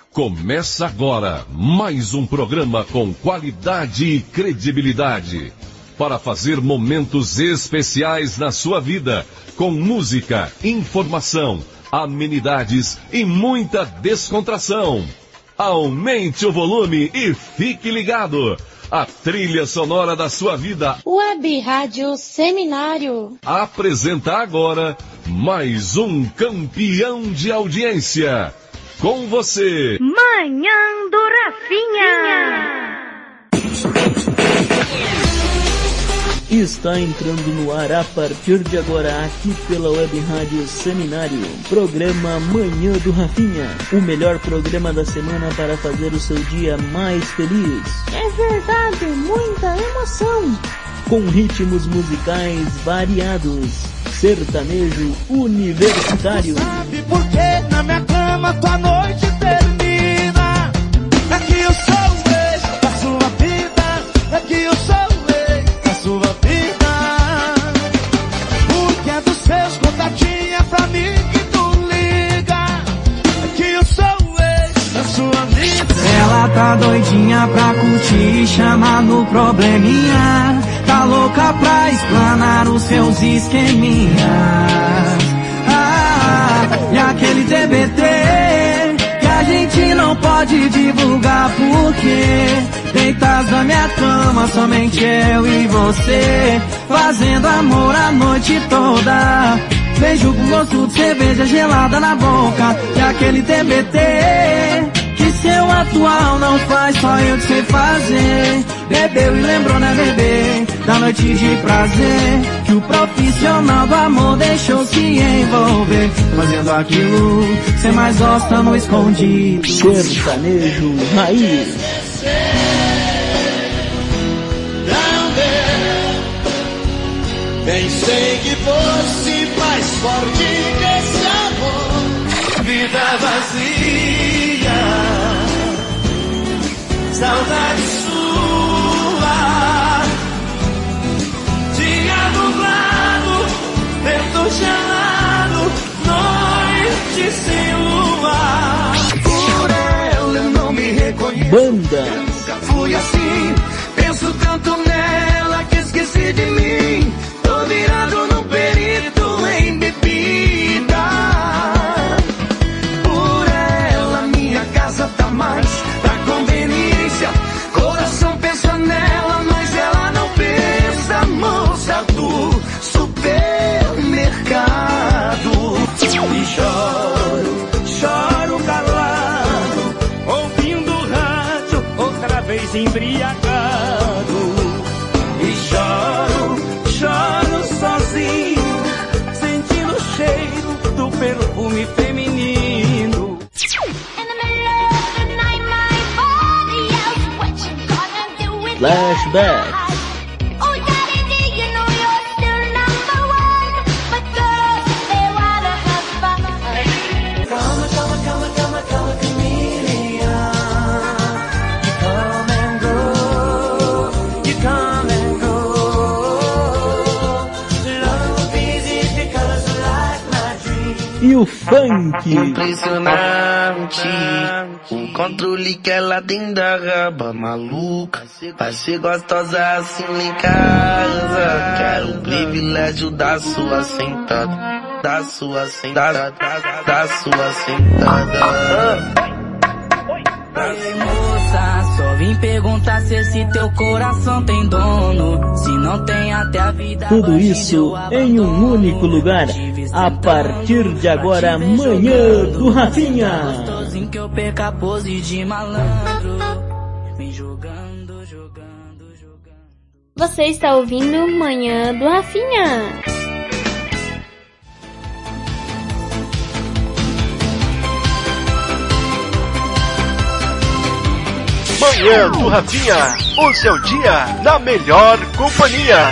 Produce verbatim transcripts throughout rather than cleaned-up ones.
Começa agora mais um programa com qualidade e credibilidade para fazer momentos especiais na sua vida, com música, informação, amenidades e muita descontração. Aumente o volume e fique ligado. A trilha sonora da sua vida. Web Rádio Seminário. Apresenta agora mais um campeão de audiência. Com você, Manhã do Rafinha. Está entrando no ar a partir de agora aqui pela Web Rádio Seminário, programa Manhã do Rafinha, o melhor programa da semana para fazer o seu dia mais feliz. É verdade, muita emoção. Com ritmos musicais variados, sertanejo universitário. Sabe por que na minha cama tua noite termina? É que eu sou o ex da sua vida, é que eu sou o ex da sua vida. Porque é dos seus contatinhos pra mim que tu liga. É que eu sou o ex da sua vida. Ela tá doidinha pra curtir e chamar no probleminha. Tá louca pra explanar os seus esqueminhas. Ah, e aquele T B T que a gente não pode divulgar porque deitas na minha cama, somente eu e você, fazendo amor a noite toda. Beijo com gosto de cerveja gelada na boca. E aquele T B T que seu atual não faz, só eu que sei fazer. Bebeu e lembrou, né, bebê, da noite de prazer que o profissional do amor deixou se envolver, fazendo aquilo que cê mais gosta no escondido. Sertanejo raiz. Pensei que fosse mais forte que esse amor. Vida vazia, saudade sua. Dia nublado, vento gelado, noite sem lua. Por ela eu não me reconheço. Banda. Eu nunca fui assim. Penso tanto nela que esqueci de mim. Tô virado num perito em bebida. Por ela minha casa tá mais da conveniência. Coração pensa nela, mas ela não pensa. Moça do supermercado. E choro, choro calado, ouvindo rádio, outra vez embriagado. E choro, choro sozinho, sentindo o cheiro do perfume feminino. Flashback. E o funk. Impressionante, o controle que ela tem da raba maluca. Vai ser gostosa assim lá em casa. Quero o privilégio da sua sentada, da sua sentada, da, da sua sentada. Ei, moça, só vim perguntar se esse teu coração tem dono. Se não tem, até a vida. Tudo isso em um único lugar. A partir de agora, Manhã do Rafinha. Que eu perca a pose de malandro. Vem jogando, jogando, jogando. Você está ouvindo Manhã do Rafinha. Manhã do Rafinha, o seu dia na melhor companhia.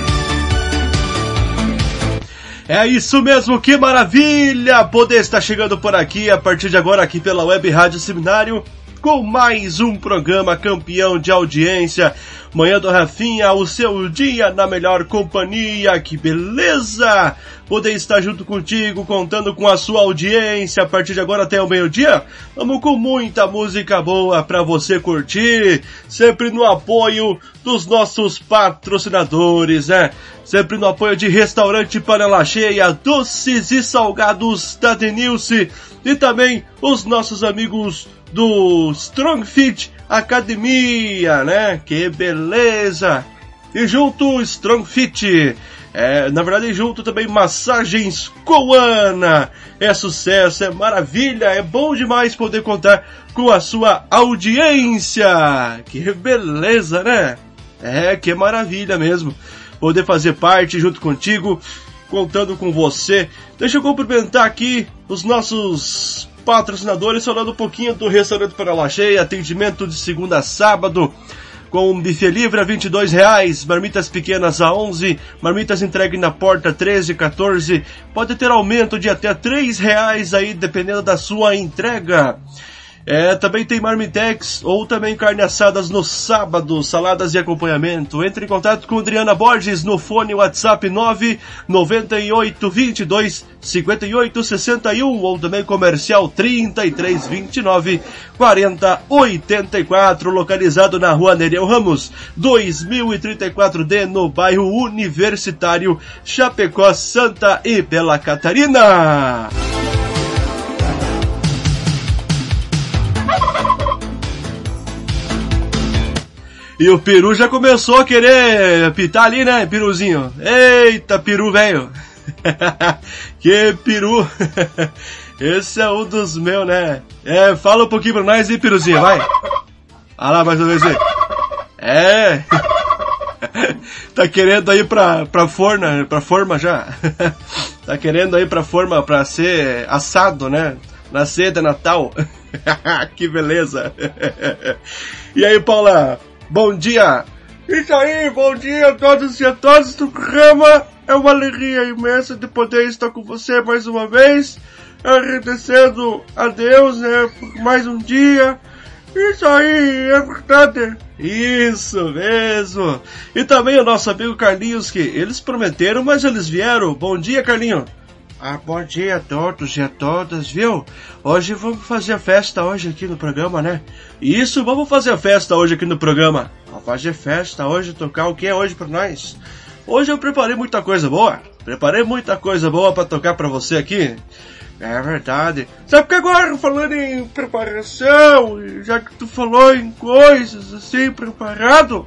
É isso mesmo, que maravilha poder estar chegando por aqui a partir de agora aqui pela Web Rádio Seminário com mais um programa campeão de audiência. Manhã do Rafinha, o seu dia na melhor companhia, que beleza! poder estar junto contigo, contando com a sua audiência a partir de agora até o meio-dia. Vamos com muita música boa pra você curtir, sempre no apoio dos nossos patrocinadores, né? Sempre no apoio de Restaurante Panela Cheia, Doces e Salgados da Denilce e também os nossos amigos do Strong Fit Academia, né? Que beleza! E junto Strong Fit, é, na verdade junto também Massagens Coana. É sucesso, é maravilha, é bom demais poder contar com a sua audiência. Que beleza, né? É, que maravilha mesmo poder fazer parte junto contigo, contando com você. Deixa eu cumprimentar aqui os nossos patrocinadores, falando um pouquinho do Restaurante Panela Cheia, atendimento de segunda a sábado, com um buffet livre a vinte e dois reais, marmitas pequenas a onze, marmitas entregue na porta treze, quatorze, pode ter aumento de até três reais aí, dependendo da sua entrega. É, também tem marmitex ou também carne assadas no sábado, saladas e acompanhamento. Entre em contato com Adriana Borges no fone WhatsApp nove nove oito, dois dois, cinco oito seis um ou também comercial trinta e três, vinte e nove, quarenta, oitenta e quatro, localizado na rua Nereu Ramos, dois mil e trinta e quatro D, no bairro Universitário, Chapecó, Santa e Bela Catarina. E o peru já começou a querer pitar ali, né, peruzinho? Eita, peru, velho! Que peru! Esse é um dos meus, né? É, fala um pouquinho pra nós aí, peruzinho, vai! Olha lá, mais uma vez aí. É! Tá querendo ir pra, pra forna, pra forma já? Tá querendo ir pra forma pra ser assado, né? Na ceia de Natal. Que beleza! E aí, Paula? Bom dia! Isso aí, bom dia a todos e a todas do programa. É uma alegria imensa de poder estar com você mais uma vez, agradecendo a Deus, né, por mais um dia. Isso aí, é verdade. Isso mesmo. E também o nosso amigo Carlinhos, que eles prometeram, mas eles vieram. Bom dia, Carlinhos. Ah, bom dia a todos e a todas, viu? Hoje vamos fazer a festa hoje aqui no programa, né? Isso, vamos fazer a festa hoje aqui no programa. Vamos fazer festa hoje, tocar o que é hoje pra nós? Hoje eu preparei muita coisa boa. Preparei muita coisa boa pra tocar pra você aqui. É verdade. Sabe que agora, falando em preparação, já que tu falou em coisas assim, preparado,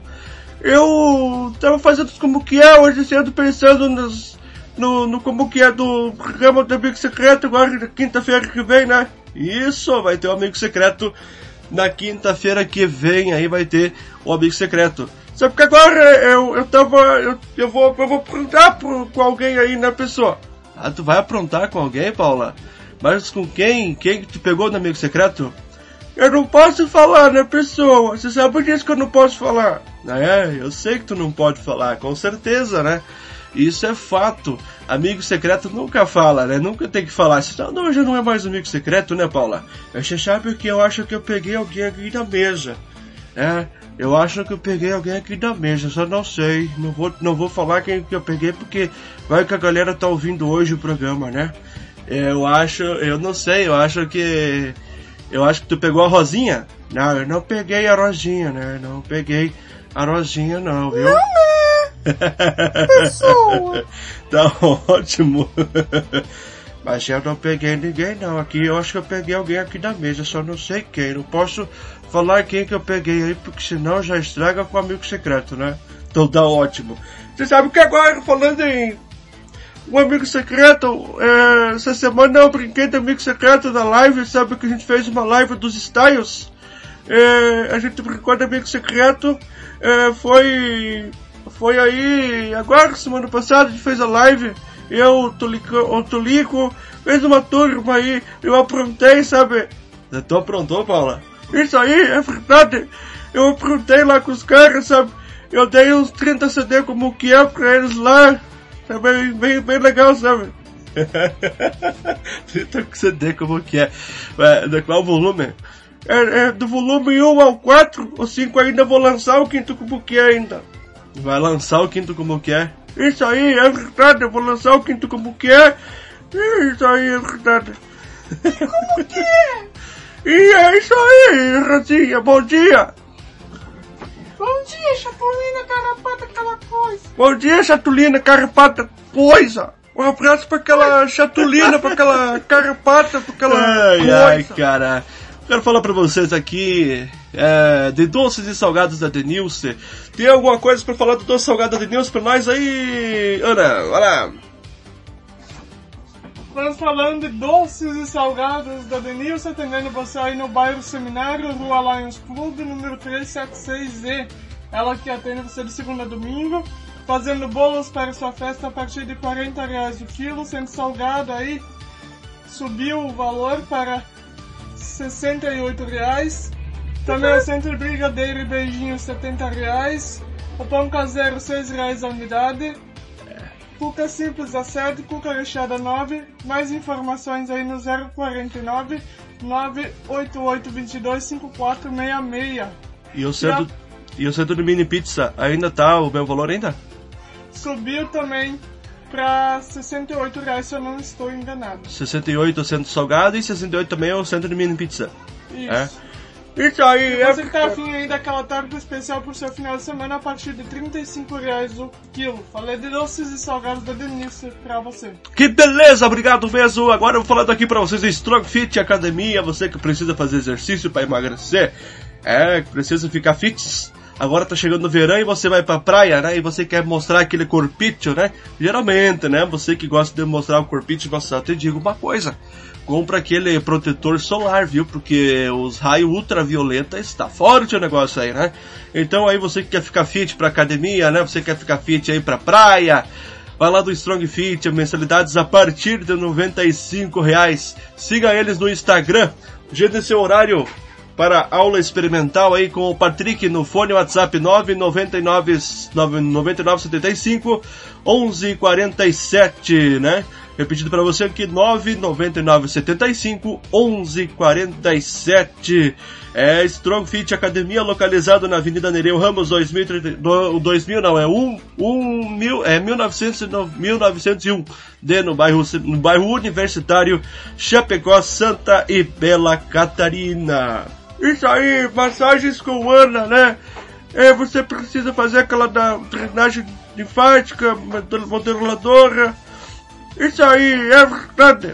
eu tava fazendo como que é hoje cedo, pensando nos... No, no como que é do programa do Amigo Secreto agora na quinta-feira que vem, né? Isso, vai ter o Amigo Secreto na quinta-feira que vem, aí vai ter o Amigo Secreto. Sabe que agora eu, eu tava, eu, eu vou, eu vou aprontar pro, com alguém aí, né, pessoa? Ah, tu vai aprontar com alguém, Paula? Mas com quem? Quem que te pegou no Amigo Secreto? Eu não posso falar, né, pessoa? Você sabe disso que eu não posso falar? É, eu sei que tu não pode falar, com certeza, né? Isso é fato. Amigo secreto nunca fala, né? Nunca tem que falar. Senão, não, já não é mais amigo secreto, né, Paula? Você sabe que eu acho que eu peguei alguém aqui da mesa. É, eu acho que eu peguei alguém aqui da mesa, só não sei. Não vou, não vou falar quem que eu peguei, porque vai que a galera tá ouvindo hoje o programa, né? Eu acho, eu não sei, eu acho que... Eu acho que tu pegou a Rosinha. Não, eu não peguei a Rosinha, né? Não peguei a Rosinha, não, viu? Não, não. Pessoa. Tá ótimo. Mas eu não peguei ninguém não aqui. Eu acho que eu peguei alguém aqui da mesa, só não sei quem. Não posso falar quem que eu peguei aí, porque senão já estraga com o amigo secreto, né? Então tá ótimo. Você sabe que agora, falando em um amigo secreto, é, essa semana eu brinquei de amigo secreto na live. Sabe que a gente fez uma live dos Styles? É, a gente brincou de amigo secreto. É, foi... Foi aí, agora, semana passada, a gente fez a live, eu, o Tolico, o Tolico, fez uma turma aí, eu aprontei, sabe? Tu aprontou, Paula? Isso aí, é verdade, eu aprontei lá com os caras, sabe? Eu dei uns trinta C D como que é pra eles lá, sabe? Bem, bem legal, sabe? trinta C D como que é, é de qual volume? É, é do volume um ao quatro, o cinco ainda vou lançar, o quinto como que é ainda. Vai lançar o quinto como que é? Isso aí, é verdade, eu vou lançar o quinto como que é. Isso aí, é verdade. Como que é? E é isso aí, Rosinha, bom dia. Bom dia, Chatulina, carapata, aquela coisa. Bom dia, Chatulina, carapata, coisa. Um abraço pra aquela Chatulina, pra aquela carapata, pra aquela ai, coisa. Ai, cara. Quero falar pra vocês aqui é, de doces e salgados da Denilce. Tem alguma coisa pra falar do doce salgado da Denilce pra nós aí, Ana? Vai lá. Estamos falando de doces e salgados da Denilce, atendendo você aí no bairro Seminário, Rua Lions Club, número trezentos e setenta e seis Z. Ela que atende você de segunda a domingo, fazendo bolos para sua festa a partir de quarenta reais o quilo, sendo salgado aí, subiu o valor para sessenta e oito reais. Também o centro brigadeiro e beijinho setenta reais. O pão caseiro seis reais a unidade. Cuca simples a sete, cuca recheada nove. Mais informações aí no zero quarenta e nove, nove oito oito dois dois, cinco quatro seis seis. E o centro, e a... e o centro de mini pizza ainda tá o mesmo valor ainda? Subiu também para sessenta e oito reais, se eu não estou enganado. sessenta e oito o centro salgado e sessenta e oito também é o centro de mini pizza. Isso. É? Isso aí, e você é... que tá afim aí daquela torta especial pro seu final de semana a partir de trinta e cinco reais o quilo. Falei de doces e salgados da Denilce pra você. Que beleza, obrigado mesmo. Agora eu vou falando aqui pra vocês da Strong Fit Academia. Você que precisa fazer exercício pra emagrecer, é, que precisa ficar fit. Agora tá chegando o verão e você vai pra praia, né? E você quer mostrar aquele corpício, né? Geralmente, né? Você que gosta de mostrar o corpício, eu te digo uma coisa. Compra aquele protetor solar, viu? Porque os raios ultravioleta está forte o negócio aí, né? Então aí você que quer ficar fit pra academia, né? Você quer ficar fit aí pra praia, vai lá do Strong Fit, mensalidades a partir de noventa e cinco reais. Siga eles no Instagram. Agende seu horário para aula experimental aí com o Patrick no fone WhatsApp nove nove nove, nove nove sete cinco, onze quarenta e sete, né? Repetindo para você aqui, nove nove nove sete cinco, onze quarenta e sete. É Strong Fit Academia, localizado na Avenida Nereu Ramos dois mil e trinta, dois mil não, é um, um, mil, é mil novecentos e um, D, no bairro, no bairro Universitário, Chapecó, Santa e Bela Catarina. Isso aí, massagens com Ana, né? É, você precisa fazer aquela da drenagem linfática, modeladora. Isso aí, é verdade.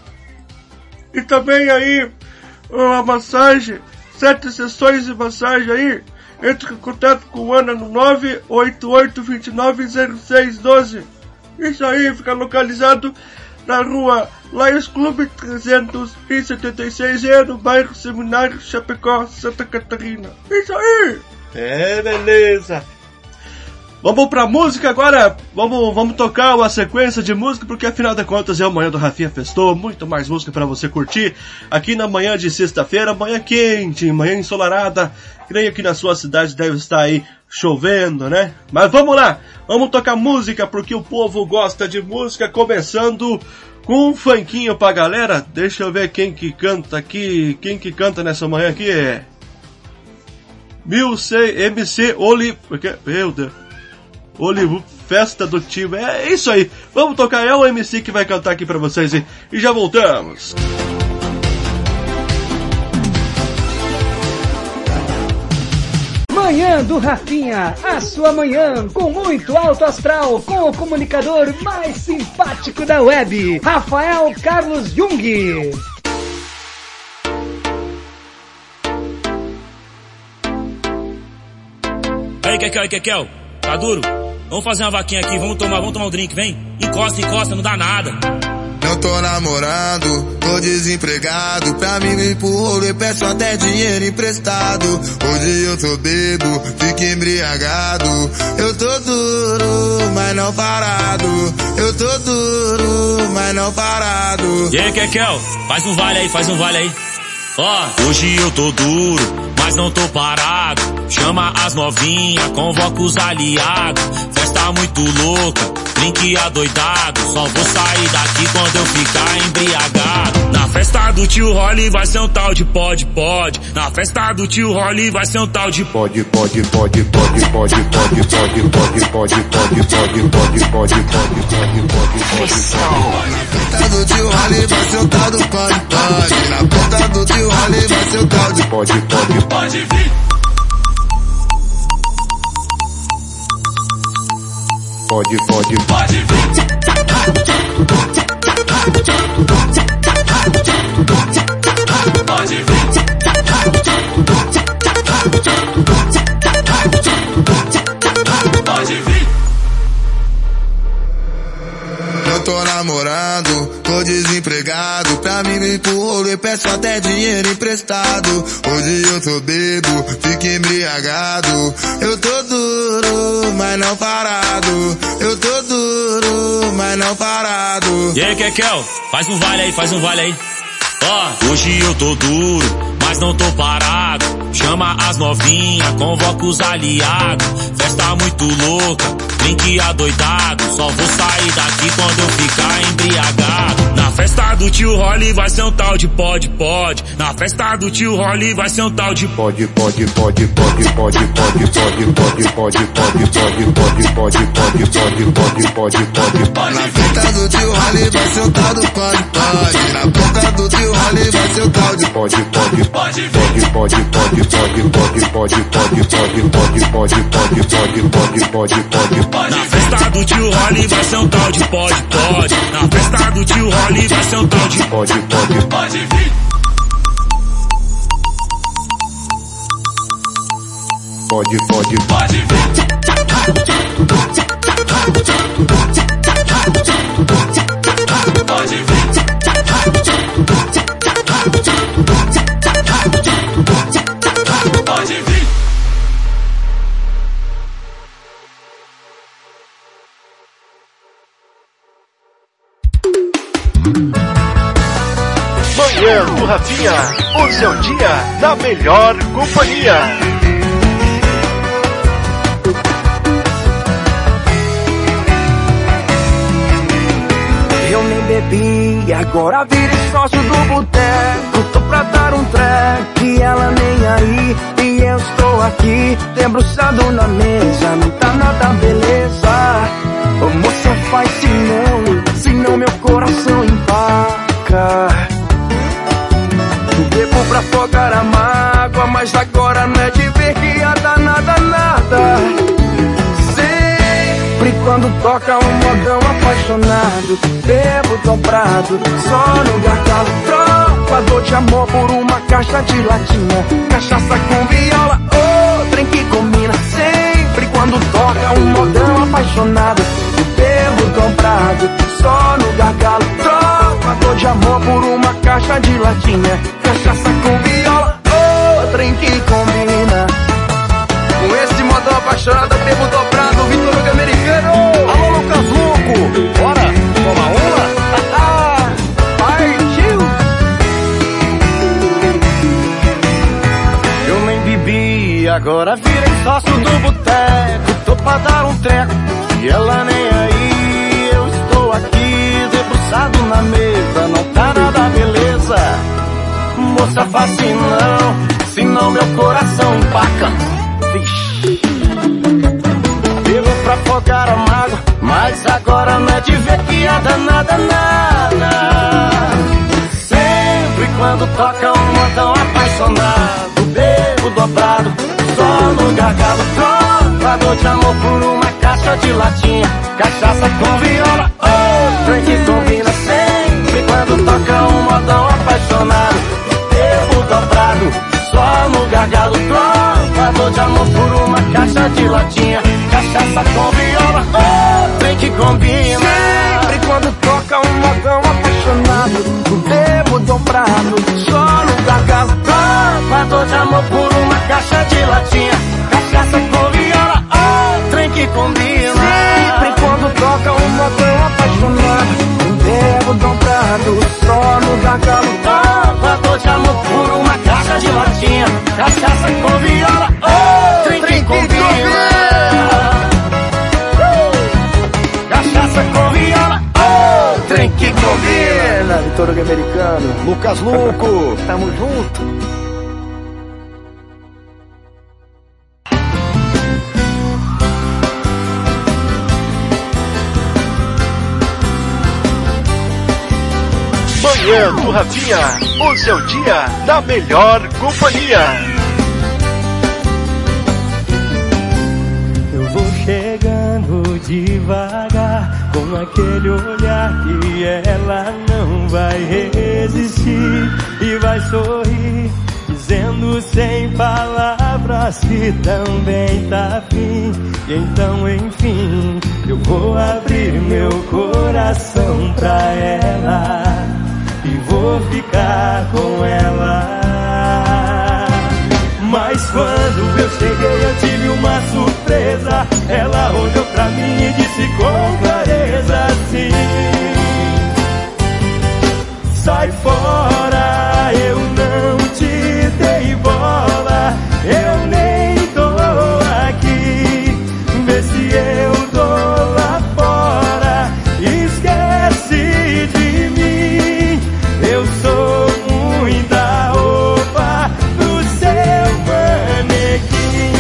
E também aí, a massagem, sete sessões de massagem aí. Entre em contato com Ana no nove oito oito, dois nove, zero seis um dois. Isso aí, fica localizado na rua Lions Club trezentos e setenta e seis E, no bairro Seminário, Chapecó, Santa Catarina. Isso aí! É, beleza! Vamos pra música agora, vamos, vamos tocar uma sequência de música, porque afinal de contas é o Manhã do Rafinha Festou, muito mais música pra você curtir aqui na manhã de sexta-feira, manhã quente, manhã ensolarada. Creio que na sua cidade deve estar aí chovendo, né? Mas vamos lá, vamos tocar música, porque o povo gosta de música, começando com um funkinho pra galera. Deixa eu ver quem que canta aqui, quem que canta nessa manhã aqui é... M C Oli... Meu Deus... Hollywood, festa do time, é isso aí, vamos tocar, é o M C que vai cantar aqui pra vocês e, e já voltamos. Manhã do Rafinha, a sua manhã com muito alto astral, com o comunicador mais simpático da web, Rafael Carlos Jung. Aí, Kekel, Kekel, tá duro? Vamos fazer uma vaquinha aqui, vamos tomar, vamos tomar um drink, vem. Encosta, encosta, não dá nada. Não tô namorando, tô desempregado. Pra mim me empurrou e peço até dinheiro emprestado. Hoje eu tô bebo, fico embriagado. Eu tô duro, mas não parado. Eu tô duro, mas não parado. E aí, Kekel, faz um vale aí, faz um vale aí. Ó, hoje eu tô duro, mas não tô parado. Chama as novinha, convoca os aliados. Festa muito louca, drink adoidado. Só vou sair daqui quando eu ficar embriagado. Na festa do tio Rolly vai ser um tal de pode, pode. Na festa do tio Rolly vai ser um tal de pode, pode, pode, pode, pode, pode, pode, pode, pode, pode, pode, pode, pode, pode, pode, pode, pode. Na festa do tio Rolly vai ser o tal do pode, pode. Na festa do tio Rolly vai ser o tal de pode, pode, pode vir. Pode, pode, pode vir. Pode vir. Pode vir. Eu tô namorando, tô desempregado. Pra mim me pro rolê, peço até dinheiro emprestado. Hoje eu tô bebo, fico embriagado. Eu tô duro, mas não parado. Eu tô duro, mas não parado. E aí, Kekel, faz um vale aí, faz um vale aí. Ó, hoje eu tô duro, mas não tô parado. Chama as novinha, convoca os aliados. Festa muito louca, drink adoidado. Só vou sair daqui quando eu ficar embriagado. Na festa do tio Rolly vai ser um tal de pode, pode. Na festa do tio Rolly vai ser um tal de pode, pode, pode, pode, pode, pode, pode, pode, pode, pode, pode, pode, pode, pode, pode, pode, pode, pode. Na festa do tio Rolly vai ser o tal do pode, pode. Na festa do tio Rolly vai ser o tal de pode, pode, pode, pode, pode, pode, pode, pode, pode, pode, pode, pode, pode, pode, pode, pode, pode, pode. Na festa do tio Rolly vai ser um tal de pode, pode. Na festa do tio Rolly vai ser um tal de pode, pode, pode vir. Pode, pode, pode vir. Pode vir. Pode vir. Manhã do Rafinha, o seu dia na melhor companhia. Eu nem bebi, agora virei sócio do boteco. Tô pra dar um treco e ela nem aí. E eu estou aqui, debruçado na mesa. Não tá nada beleza. Ô moça, faz senão, senão meu coração empaca. Bebo pra afogar a mágoa, mas agora não é de ver que a danada nada. Sempre quando toca um modão apaixonado, bebo dobrado, só no gargalo. Troca dor de amor por uma caixa de latinha, cachaça com viola, oh, trem que combina. Sempre quando toca um modão apaixonado, bebo dobrado, só no gargalo. Troca dor de amor por uma caixa de latinha, cachaça com viola, oh, trem que combina. Com esse modão apaixonado, bebo dobrado, Vitor Hugo americano. Alô, Lucas Louco, bora, toma uma. Partiu. Eu nem bebi, agora virei sócio do boteco. Tô pra dar um treco e ela nem aí. Eu estou aqui, debruçado na mesa. Não tá nada beleza. Moça, faça não, senão meu coração empaca. Vixe. Bebo pra afogar a mágoa, mas agora não é de ver que a danada nada. Sempre quando toca um modão apaixonado, bebo dobrado, só no gargalo. Trocador de amor por uma caixa de latinha, cachaça com viola, oh, trem que combina. Sempre quando toca um modão apaixonado, bebo dobrado, só no gargalo. Trocador de amor por uma caixa de latinha, cachaça com viola, oh, trem que combina. Sempre quando toca um modão apaixonado, bebo dobrado, só no gargalo. Trocador de amor por uma caixa de latinha, cachaça com viola, oh, trem que combina. Sempre quando toca um modão apaixonado, bebo dobrado, só no gargalo. Trocador de amor por uma caixa de latinha, cachaça com Lucas Luco. Tamo junto. Manhã do Rafinha, o seu dia na melhor companhia. Eu vou chegando devagar, com aquele olhar que ela não vai resistir e vai sorrir, dizendo sem palavras que também tá afim. E então, enfim, eu vou abrir meu coração pra ela e vou ficar com ela. Mas quando eu cheguei eu tive uma surpresa. Ela olhou pra mim e disse com clareza assim: sai fora, eu não te dei bola, eu nem tô aqui. Vê se eu tô lá fora, esquece de mim. Eu sou muita roupa pro seu manequim.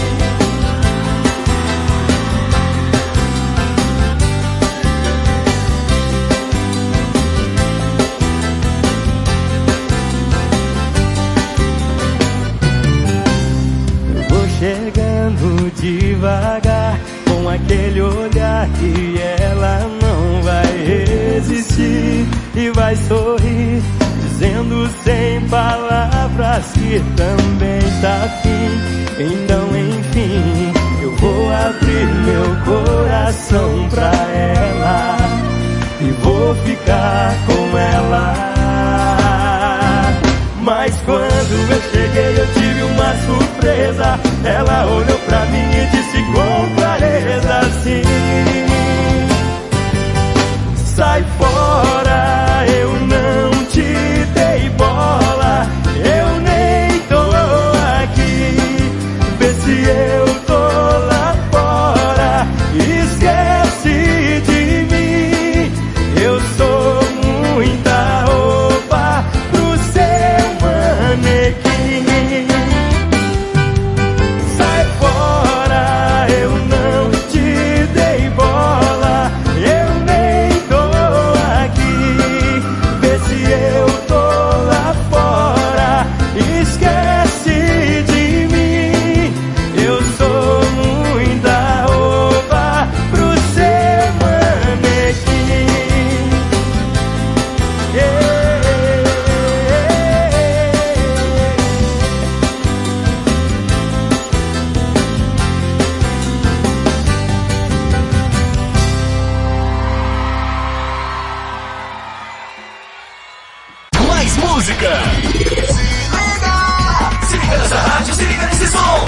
Eu vou chegando devagar, com aquele olhar que ela não vai resistir e vai sorrir, dizendo sem palavras que também tá afim. Então, enfim, eu vou abrir meu coração pra ela e vou ficar com ela. Mas quando eu cheguei eu tive uma surpresa. Ela olhou pra mim e disse com clareza assim: sai fora, eu não te dei bola, eu nem tô aqui. Vê se eu tô lá fora, esquece de mim. Eu sou muita roupa pro seu manequim. Sai fora, eu não te dei bola, eu nem tô aqui. Vê se eu tô lá fora, esquece de mim. Eu sou muita roupa pro seu manequim. Yeah. Mais música. Se liga nessa rádio, se liga nesse som.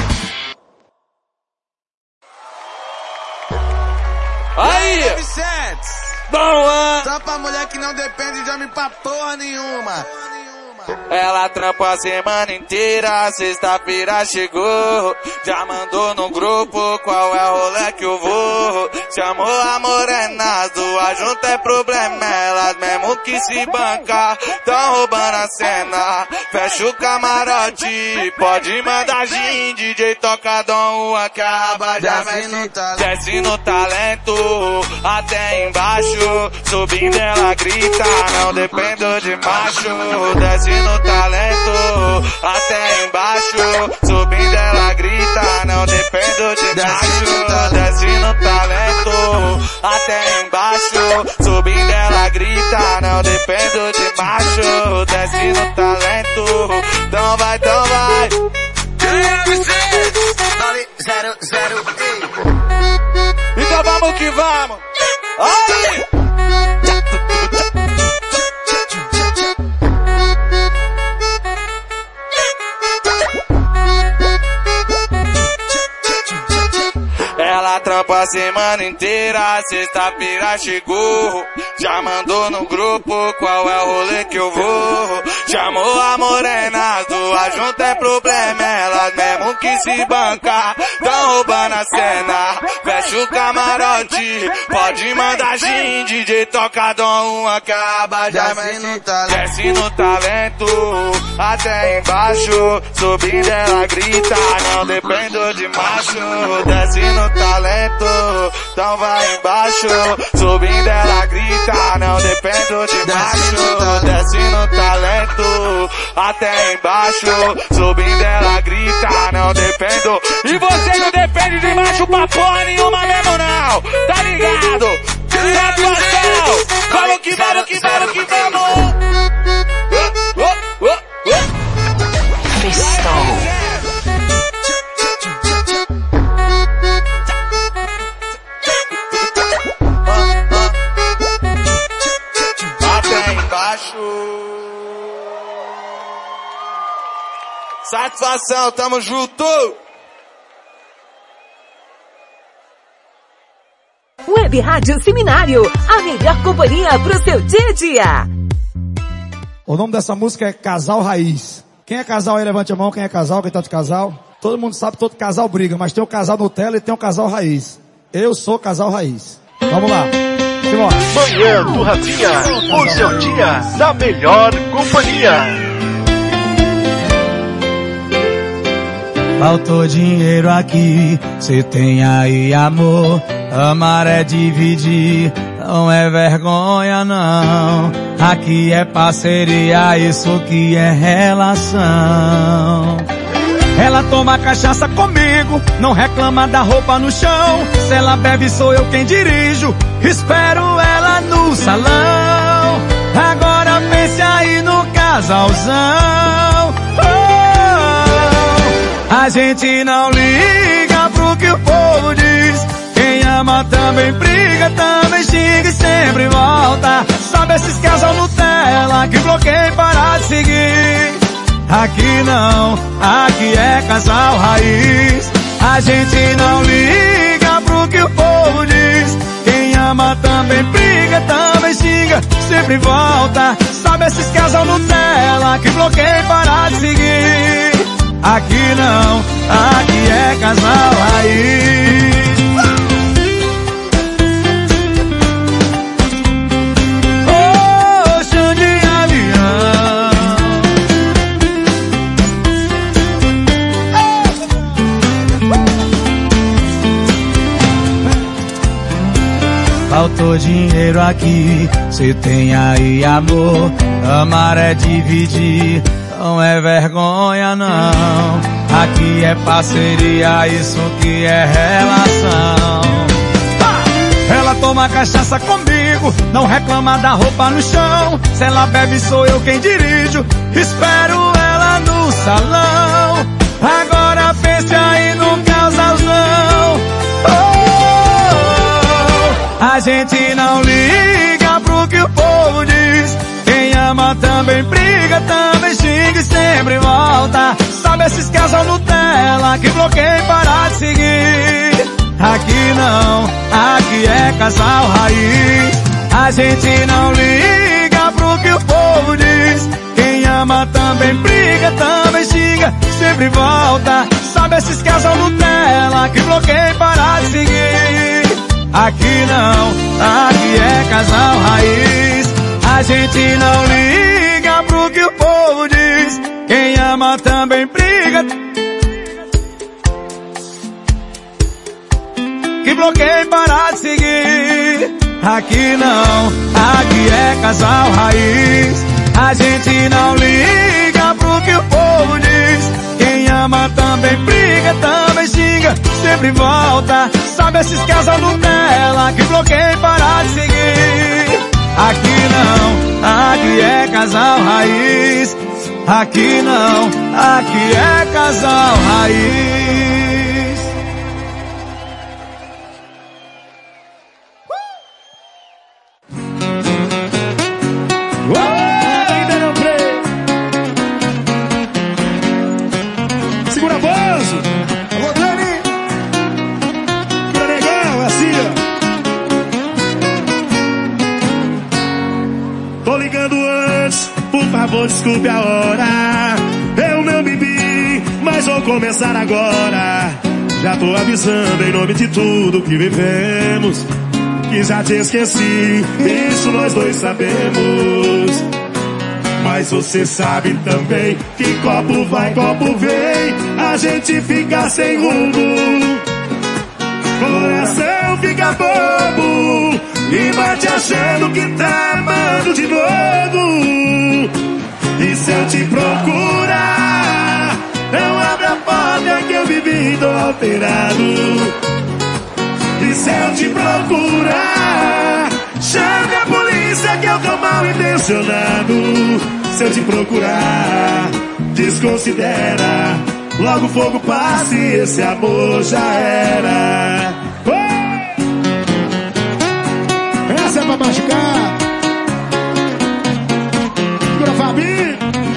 Aí! Boa! Só pra mulher que não depende de homem pra porra nenhuma. Ela trampa a semana inteira, sexta-feira chegou. Já mandou no grupo qual é o rolê que eu vou. Chamou a morena, as duas juntas é problema. Elas mesmo que se bancar, tão roubando a cena. Fecha o camarote, pode mandar gin, D J toca Dom Juan que acaba de desce, desce no talento, até embaixo. Subindo ela grita, não dependo de macho. Desce no talento, até embaixo. Subindo ela grita, não dependo de macho. Desce no talento, até embaixo. Subindo ela grita, não dependo de macho. Desce no talento, então vai, então vai. Zero, zero, então vamos que vamos. Aí! Ela trampa a semana inteira, sexta-feira chegou. Já mandou no grupo qual é o rolê que eu vou. Chamou a morena, as duas juntas é problema. Elas mesmo que se bancar, tão roubando a cena. Fecha o camarote, pode mandar gin, D J toca dom, uma acaba já desce no talento. Desce no talento, até embaixo, subindo ela grita, não dependo de macho. Desce no talento, então vai embaixo, subindo ela grita, não dependo de macho. Desce no talento, até embaixo, subindo ela grita, não dependo. E você não depende de macho pra porra nenhuma mesmo não, tá ligado? Satisfação, vamos que vamos que vamos que vamos. Oh, oh, oh, oh. Freestyle. Até embaixo. Satisfação, tamo junto. Web Rádio Seminário, a melhor companhia pro seu dia a dia. O nome dessa música é Casal Raiz. Quem é casal aí, levante a mão. Quem é casal, quem tá de casal? Todo mundo sabe que todo casal briga, mas tem o casal Nutella e tem o casal Raiz. Eu sou casal Raiz. Vamos lá. Simbora. Manhã do Rafinha, o seu dia da melhor companhia. Faltou dinheiro aqui, cê tem aí amor. Amar é dividir, não é vergonha não. Aqui é parceria, isso que é relação. Ela toma cachaça comigo, não reclama da roupa no chão. Se ela bebe sou eu quem dirijo, espero ela no salão. Agora pense aí no casalzão. Oh, a gente não liga pro que o povo diz. Quem ama também briga, também xinga e sempre volta. Sabe esses casal Nutella que bloqueia e para de seguir? Aqui não, aqui é casal raiz. A gente não liga pro que o povo diz. Quem ama também briga, também xinga, sempre volta. Sabe esses casal Nutella que bloqueia e para de seguir? Aqui não, aqui é casal raiz. Faltou dinheiro aqui, cê tem aí amor. Amar é dividir, não é vergonha não. Aqui é parceria, isso que é relação. Ela toma cachaça comigo, não reclama da roupa no chão. Se ela bebe sou eu quem dirijo, espero ela no salão. Agora pense aí no casalzão. Oh, a gente não liga pro que o povo diz. Quem ama também briga, também xinga e sempre volta. Sabe esses casal Nutella que bloqueia e para de seguir? Aqui não, aqui é casal raiz. A gente não liga pro que o povo diz. Quem ama também briga, também xinga, sempre volta. Sabe esses casal Nutella que bloqueia e para de seguir? Aqui não, aqui é casal raiz. A gente não liga pro que o povo diz. Quem ama também briga, que bloqueia e para de seguir. Aqui não, aqui é casal raiz. A gente não liga pro que o povo diz. Quem ama também briga, também xinga, sempre volta. Sabe esses casal Nutella que bloqueia e para de seguir? Aqui não, aqui é casal raiz. Aqui não, aqui é casal raiz. Ainda não creio. Segura Bozo. Alô, Dani. Segura Negão, assim, ó. Tô ligando antes, por favor, desculpe a hora. Eu não bebi, mas vou começar agora. Já tô avisando em nome de tudo que vivemos, que já te esqueci, isso nós dois sabemos. Mas você sabe também que copo vai, copo vem, a gente fica sem rumo, coração fica bobo e bate achando que tá amando de novo. E se eu te procurar, não abre a porta que eu vivi, tô alterado. E se eu te procurar, chame a polícia que eu tô mal intencionado. Se eu te procurar, desconsidera, logo o fogo passa e esse amor já era. Oh! Essa é pra machucar. Segura, Fabi.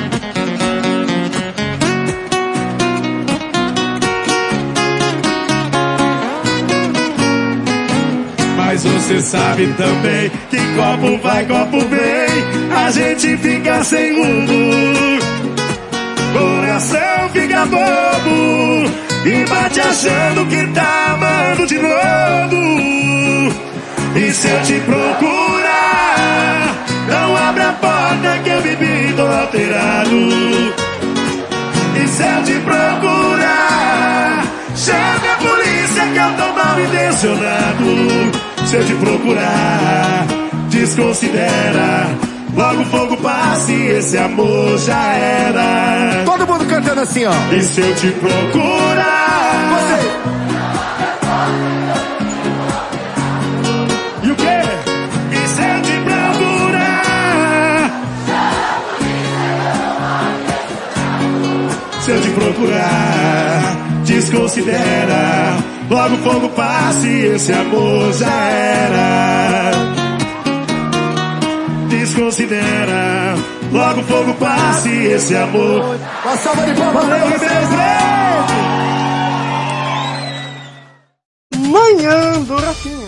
Mas você sabe também que copo vai, copo vem, a gente fica sem rumo, coração fica bobo e bate achando que tá amando de novo. E se eu te procurar, não abre a porta que eu vivi, tô alterado. E se eu te procurar, chame a polícia que eu tô mal intencionado. Se eu te procurar, desconsidera, logo o fogo passa e esse amor já era. Todo mundo cantando assim, ó. E se eu te procurar, você. E o quê? E se eu te procurar, se eu te procurar, desconsidera, logo o fogo passa e esse amor já era. Desconsidera, logo o fogo passa e esse amor. Uma salva de palmas. Valeu, Ribeirão Preto! Manhã do Rafinha.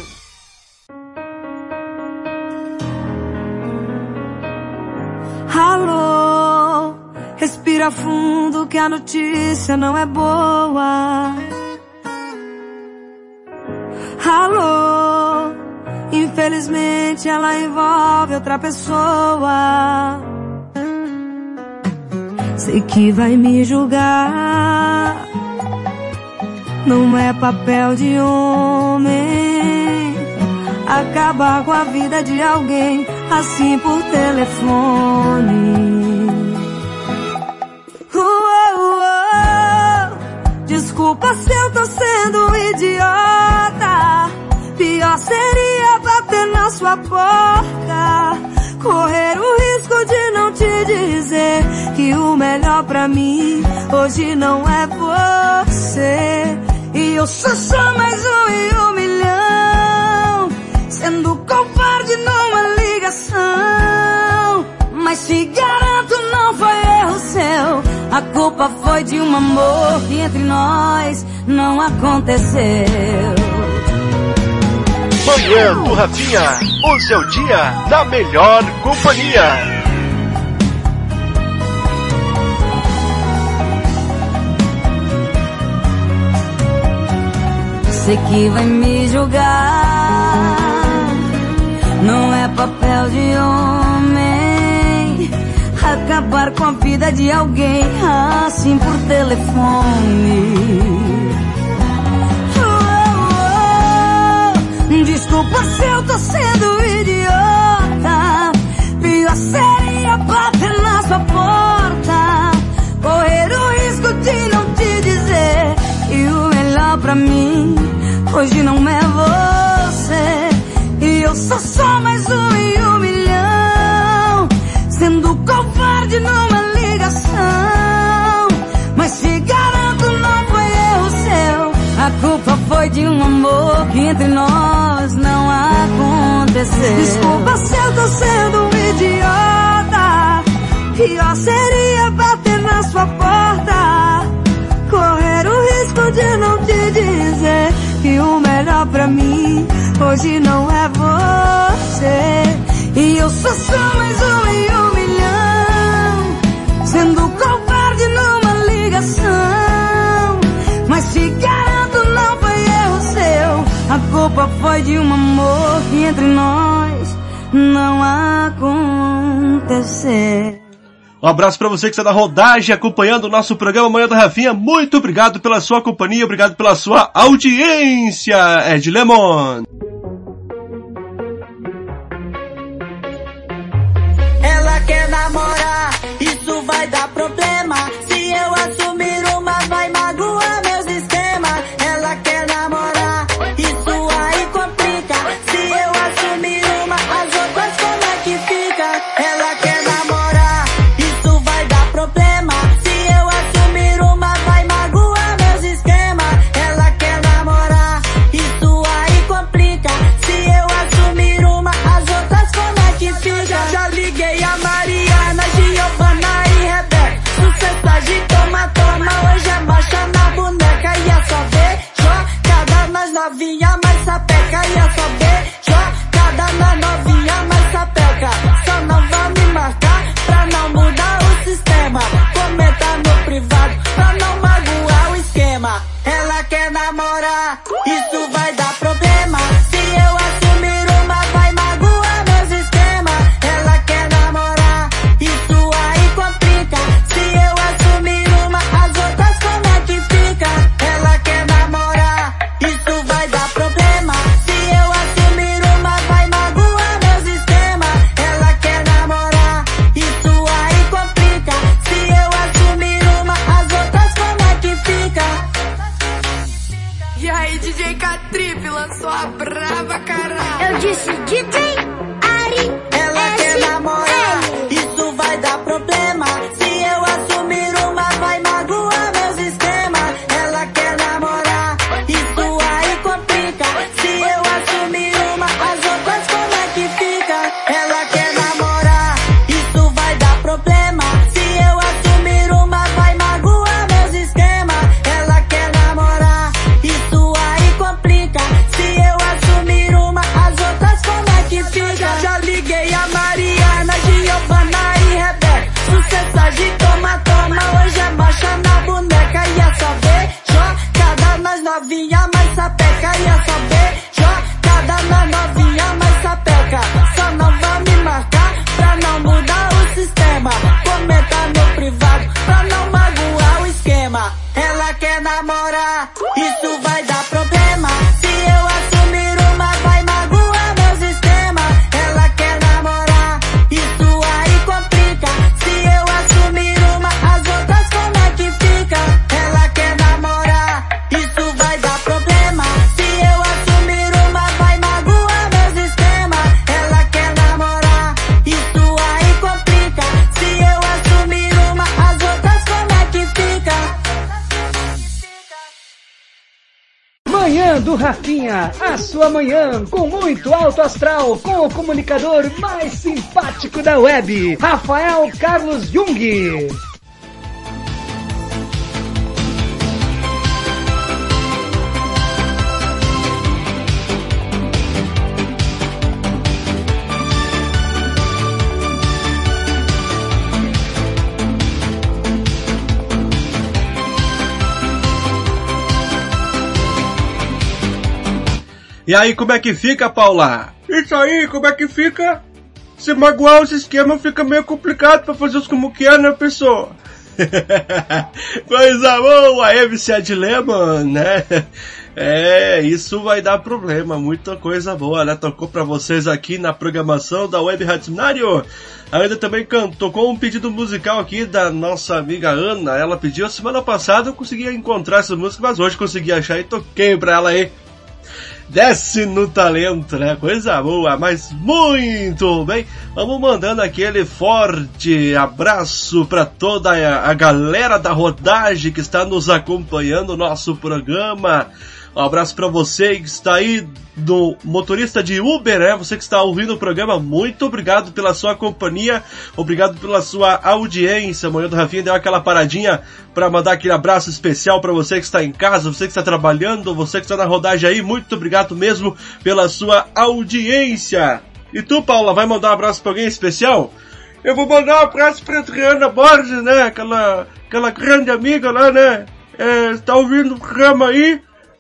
Alô, respira fundo que a notícia não é boa. Alô, infelizmente ela envolve outra pessoa. Sei que vai me julgar, não é papel de homem acabar com a vida de alguém assim por telefone. Uou, uou, desculpa se eu tô sendo idiota, pior seria bater na sua porta, correr o risco de não te dizer que o melhor pra mim hoje não é você. E eu sou só mais um em um milhão, sendo covarde numa ligação. Mas te garanto, não foi erro seu, a culpa foi de um amor que entre nós não aconteceu. Manhã do Rafinha, o seu dia na melhor companhia. Sei que vai me julgar, não é papel de homem acabar com a vida de alguém assim por telefone. Desculpa se eu tô sendo idiota, pior seria bater na sua porta, correr o risco de não te dizer que o melhor pra mim hoje não é você. E eu sou só mais um em um milhão, sendo covarde numa ligação. Mas te garanto, não foi erro seu, a culpa foi de um amor que entre nós não aconteceu. Desculpa se eu tô sendo um idiota, pior seria bater na sua porta, correr o risco de não te dizer que o melhor pra mim hoje não é você. E eu sou só mais um em um milhão, sendo covarde numa ligação. Mas te garanto, foi de um amor que entre nós não acontecer. Um abraço pra você que está na rodagem acompanhando o nosso programa Manhã da Rafinha. Muito obrigado pela sua companhia, obrigado pela sua audiência, Ed Lemon. Ela quer namorar, isso vai dar problema. Se eu assumir uma, vai magoar meus esquemas. Ela quer namorar, isso aí complica. Se eu assumir uma, as outras como é que fica? Ela quer namorar, isso vai dar problema. Se eu assumir uma, vai magoar meus esquemas. Ela quer namorar, isso aí complica. Se eu assumir uma, as outras como é que fica? Já liguei a Mariana, Giovana e Rebeca. Sucesso de toma, toma, hoje é marcha na boneca. E é só ver, jogada nas novinha, mais sapeca. E é só ver, jogada nas novinha, mais sapeca. Só não vão me marcar pra não mudar o sistema. Comenta no privado pra não magoar o esquema. Ela quer namorar, isso vai dar problema. Se eu assumir uma, vai magoar meus esquemas. Ela quer namorar, isso aí complica. Se eu assumir uma, as outras como é que fica? Ela quer namorar, isso vai dar problema. Se eu assumir uma, vai magoar meus esquemas. Ela quer namorar, isso aí complica. Se eu assumir uma, as outras como é que fica? E aí, D J K-Trip lançou a brava, caralho. Eu disse D J Ari. Ela quer namorar, isso vai dar problema. Se eu assumir uma, vai magoar meus esquemas. Ela quer namorar, isso aí complica. Se eu assumir uma, as outras como é que fica? Ela quer namorar, isso vai dar problema. Se eu assumir uma, vai magoar meus esquemas. Ela quer namorar, isso aí complica. Se eu assumir uma, as outras como é que fica? Já liguei a Mariana, Giovana e Rebeca. Sucesso de toma, toma, hoje é marcha na boneca. E é só ver, jogada nas novinha, mais sapeca. E é só ver, jogada nas novinha, mais sapeca. Só não vão me marcar pra não mudar o sistema. Comenta no privado pra não magoar o esquema. Ela quer namorar, isso vai dar problema. Se eu assumir uma, vai magoar meus esquemas. Ela quer namorar, isso aí complica. Se eu assumir uma, as outras como é que fica? Ela quer namorar, isso vai dar problema. Se eu assumir uma, vai magoar meus esquemas. Ela quer namorar, isso aí complica. Se eu assumir uma, as outras como é que fica? Manhã do Rafinha, a sua manhã com muito alto astral, com o comunicador mais simpático da web, Rafael Carlos Jung. E aí, como é que fica, Paula? Isso aí, como é que fica? Se magoar os esquemas fica meio complicado pra fazer os como que é, né, pessoal? Coisa boa, M C Lemon, né? É, isso vai dar problema, muita coisa boa, né? Tocou pra vocês aqui na programação da Web Rádio Seminário. Ainda também cantou, tocou um pedido musical aqui da nossa amiga Ana. Ela pediu semana passada, eu consegui encontrar essa música, mas hoje consegui achar e toquei pra ela aí. Desce no talento, né? Coisa boa, mas muito bem. Vamos mandando aquele forte abraço para toda a galera da rodagem que está nos acompanhando no nosso programa. Um abraço para você que está aí, do motorista de Uber, né? Você que está ouvindo o programa, muito obrigado pela sua companhia, obrigado pela sua audiência. Amanhã do Rafinha deu aquela paradinha para mandar aquele abraço especial para você que está em casa, você que está trabalhando, você que está na rodagem aí, muito obrigado mesmo pela sua audiência. E tu, Paula, vai mandar um abraço para alguém especial? Eu vou mandar um abraço pra Adriana Borges, né? Aquela, aquela grande amiga lá, né? É, tá ouvindo o programa aí.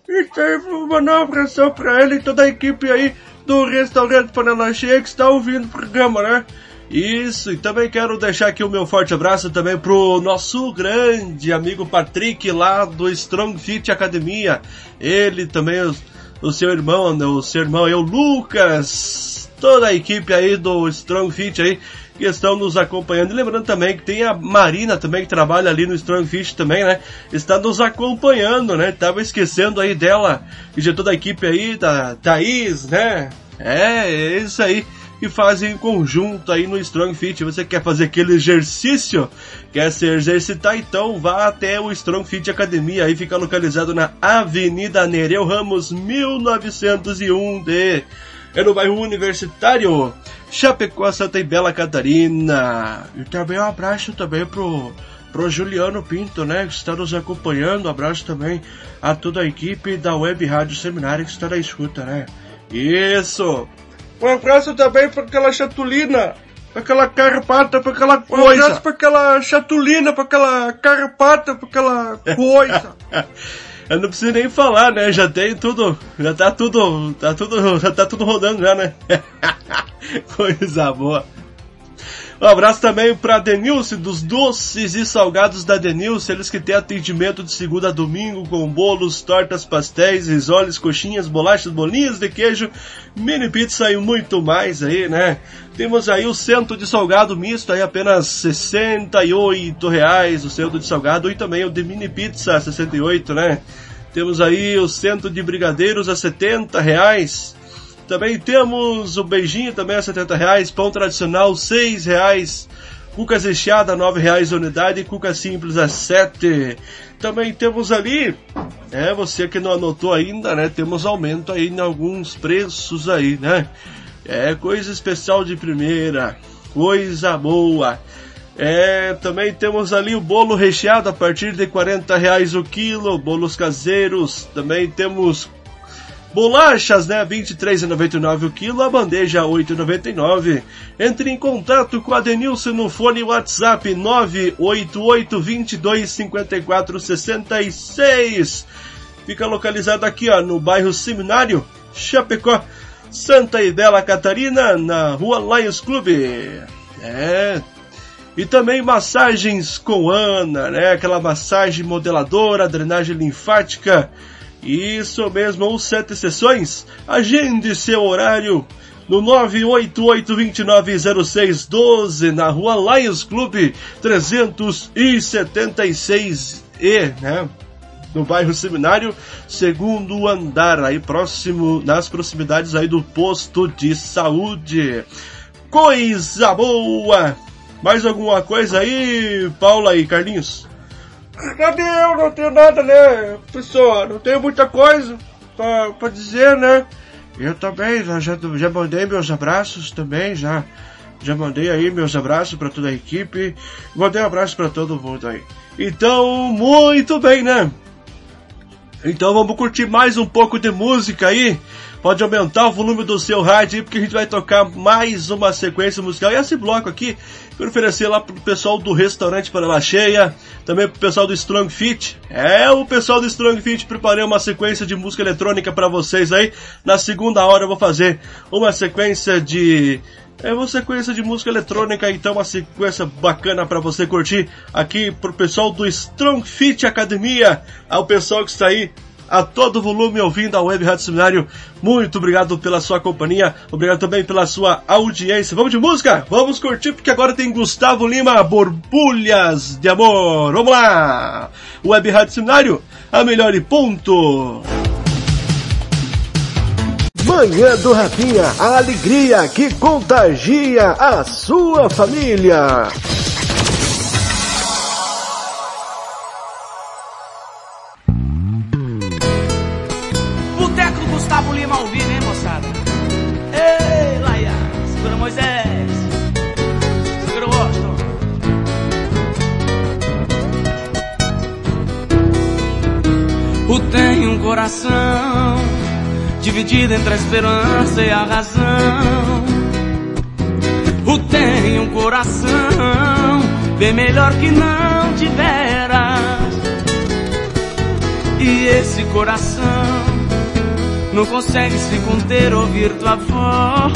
Isso aí, vou mandar um abração pra ele e toda a equipe aí do Restaurante Panela Cheia que está ouvindo o programa, né? Isso, e também quero deixar aqui o meu forte abraço também pro nosso grande amigo Patrick lá do Strong Fit Academia. Ele também, o, o seu irmão, né, o seu irmão, eu, Lucas, toda a equipe aí do Strong Fit aí que estão nos acompanhando. E lembrando também que tem a Marina também que trabalha ali no Strong Fit também, né? Está nos acompanhando, né? Tava esquecendo aí dela e de toda a equipe aí, da Thaís, né? É, é isso aí. Que fazem em conjunto aí no Strong Fit. Você quer fazer aquele exercício? Quer se exercitar? Então vá até o Strong Fit Academia. Aí fica localizado na Avenida Nereu Ramos, mil novecentos e um D. É no bairro Universitário, Chapecó, Santa Bela Catarina. E também um abraço também pro, pro Juliano Pinto, né? Que está nos acompanhando. Um abraço também a toda a equipe da Web Rádio Seminário que está na escuta, né? Isso! Um abraço também para aquela chatulina, para aquela carpata, para aquela coisa. Um abraço para aquela chatulina, para aquela carpata, para aquela coisa. Eu não preciso nem falar, né? Já tem tudo, já tá tudo, tá tudo, já tá tudo rodando já, né? Coisa boa. Um abraço também para Denilce, dos doces e salgados da Denilce, eles que têm atendimento de segunda a domingo com bolos, tortas, pastéis, risoles, coxinhas, bolachas, bolinhas de queijo, mini pizza e muito mais aí, né? Temos aí o centro de salgado misto aí apenas sessenta e oito reais, o centro de salgado, e também o de mini pizza sessenta e oito, né? Temos aí o centro de brigadeiros a setenta reais. Também temos o beijinho também a setenta reais, pão tradicional seis reais, cuca recheada nove reais a unidade e cuca simples a sete. Também temos ali, é, você que não anotou ainda, né, temos aumento aí em alguns preços aí, né, é coisa especial de primeira, coisa boa. É, também temos ali o bolo recheado a partir de quarenta reais o quilo, bolos caseiros, também temos bolachas, né, vinte e três reais e noventa e nove centavos o quilo, a bandeja oito reais e noventa e nove centavos. Entre em contato com a Denilson no fone WhatsApp nove oito oito, dois dois cinco quatro seis seis. Fica localizado aqui, ó, no bairro Seminário, Chapecó, Santa Bela Catarina, na rua Lions Club. É. E também massagens com Ana, né, aquela massagem modeladora, drenagem linfática. Isso mesmo, ou sete sessões. Agende seu horário no nove oito oito, dois nove zero seis um dois, na rua Lions Club trezentos e setenta e seis E, né? No bairro Seminário, segundo andar, aí próximo, nas proximidades aí do posto de saúde. Coisa boa! Mais alguma coisa aí, Paula e Carlinhos? Cadê eu? Não tenho nada, né, pessoal? Não tenho muita coisa pra, pra dizer, né? Eu também, já, já, já mandei meus abraços também, já, já mandei aí meus abraços pra toda a equipe, mandei um abraço pra todo mundo aí. Então, muito bem, né? Então vamos curtir mais um pouco de música aí. Pode aumentar o volume do seu rádio aí, porque a gente vai tocar mais uma sequência musical. E esse bloco aqui, quero oferecer lá pro pessoal do Restaurante Panela Cheia, também pro pessoal do Strong Fit. É, o pessoal do Strong Fit, preparei uma sequência de música eletrônica para vocês aí. Na segunda hora eu vou fazer uma sequência de... É uma sequência de música eletrônica, então uma sequência bacana para você curtir aqui pro pessoal do Strong Fit Academia, ao pessoal que está aí a todo volume ouvindo a Web Rádio Seminário. Muito obrigado pela sua companhia, obrigado também pela sua audiência. Vamos de música? Vamos curtir, porque agora tem Gustavo Lima, Borbulhas de Amor. Vamos lá! Web Rádio Seminário, a melhor e ponto. Manhã do Rafinha, a alegria que contagia a sua família. Boteco do Gustavo Lima ao vivo, hein, moçada? Ei, Laia, segura Moisés, segura o Washington. O tem um coração dividido entre a esperança e a razão. O tem um coração bem melhor que não tiveras. E esse coração não consegue se conter, ouvir tua voz.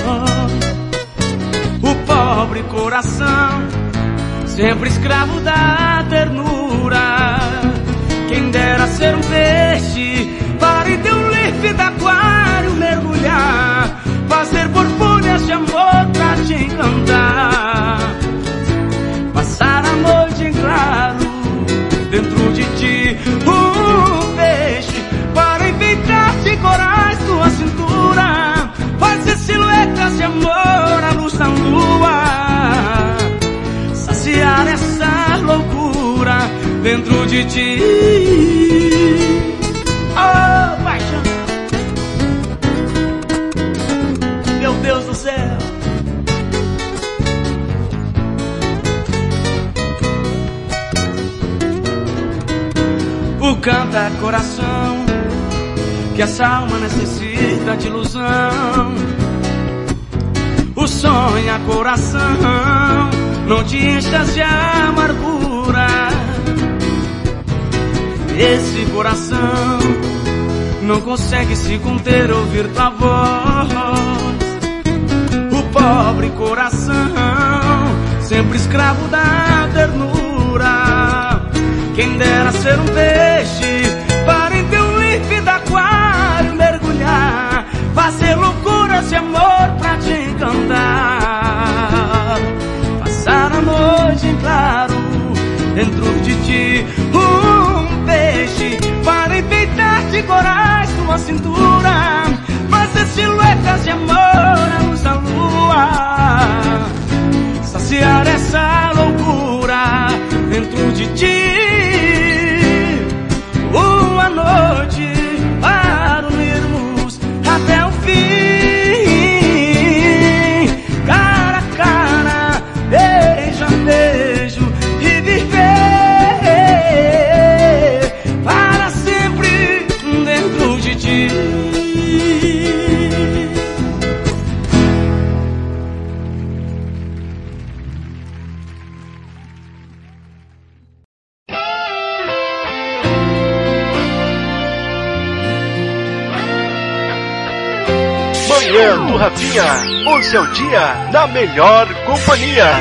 O pobre coração, sempre escravo da ternura. Quem dera ser um peixe para em teu límpido aquário mergulhar, fazer borbulhas de amor pra te encantar, passar a noite em claro dentro de ti. Um peixe para enfeitar de corais tua cintura, fazer silhuetas de amor à luz da lua, saciar essa loucura dentro de ti. Oh, paixão, meu Deus do céu. O canta coração, que essa alma necessita de ilusão. O sonha coração, não te enchas de amargura. Esse coração não consegue se conter, ouvir tua voz. O pobre coração, sempre escravo da ternura. Quem dera ser um peixe para em teu límpido aquário mergulhar, fazer loucuras de amor pra te encantar, passar a noite em claro dentro de ti. Um peixe para enfeitar de corais tua cintura, fazer silhuetas de amor à luz da lua, saciar essa loucura dentro de ti. Uma noite para unirmos até o fim, cara a cara, beijo a beijo, e viver para sempre dentro de ti. Manhã do Rafinha, o seu dia na melhor companhia.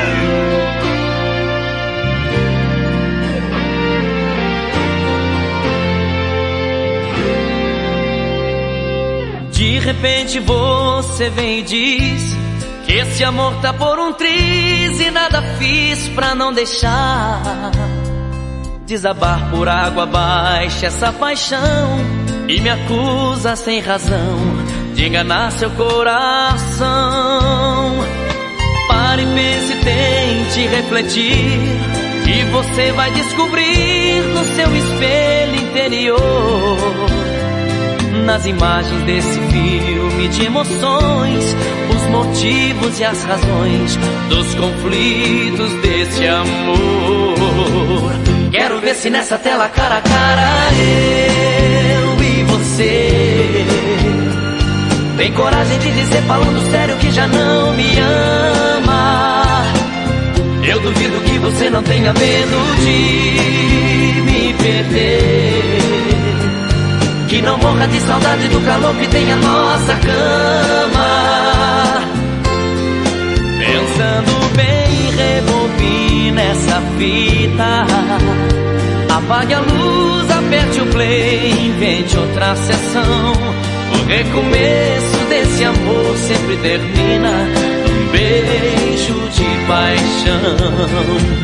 De repente você vem e diz que esse amor tá por um triz e nada fiz pra não deixar desabar por água abaixo essa paixão, e me acusa sem razão de enganar seu coração. Pare, pense, tente refletir, e você vai descobrir no seu espelho interior, nas imagens desse filme de emoções, os motivos e as razões dos conflitos desse amor. Quero ver se nessa tela cara a cara eu e você tem coragem de dizer falando sério que já não me ama. Eu duvido que você não tenha medo de me perder, que não morra de saudade do calor que tem a nossa cama. Pensando bem, rebobine essa fita, apague a luz, aperte o play, invente outra sessão. O recomeço desse amor sempre termina num beijo de paixão.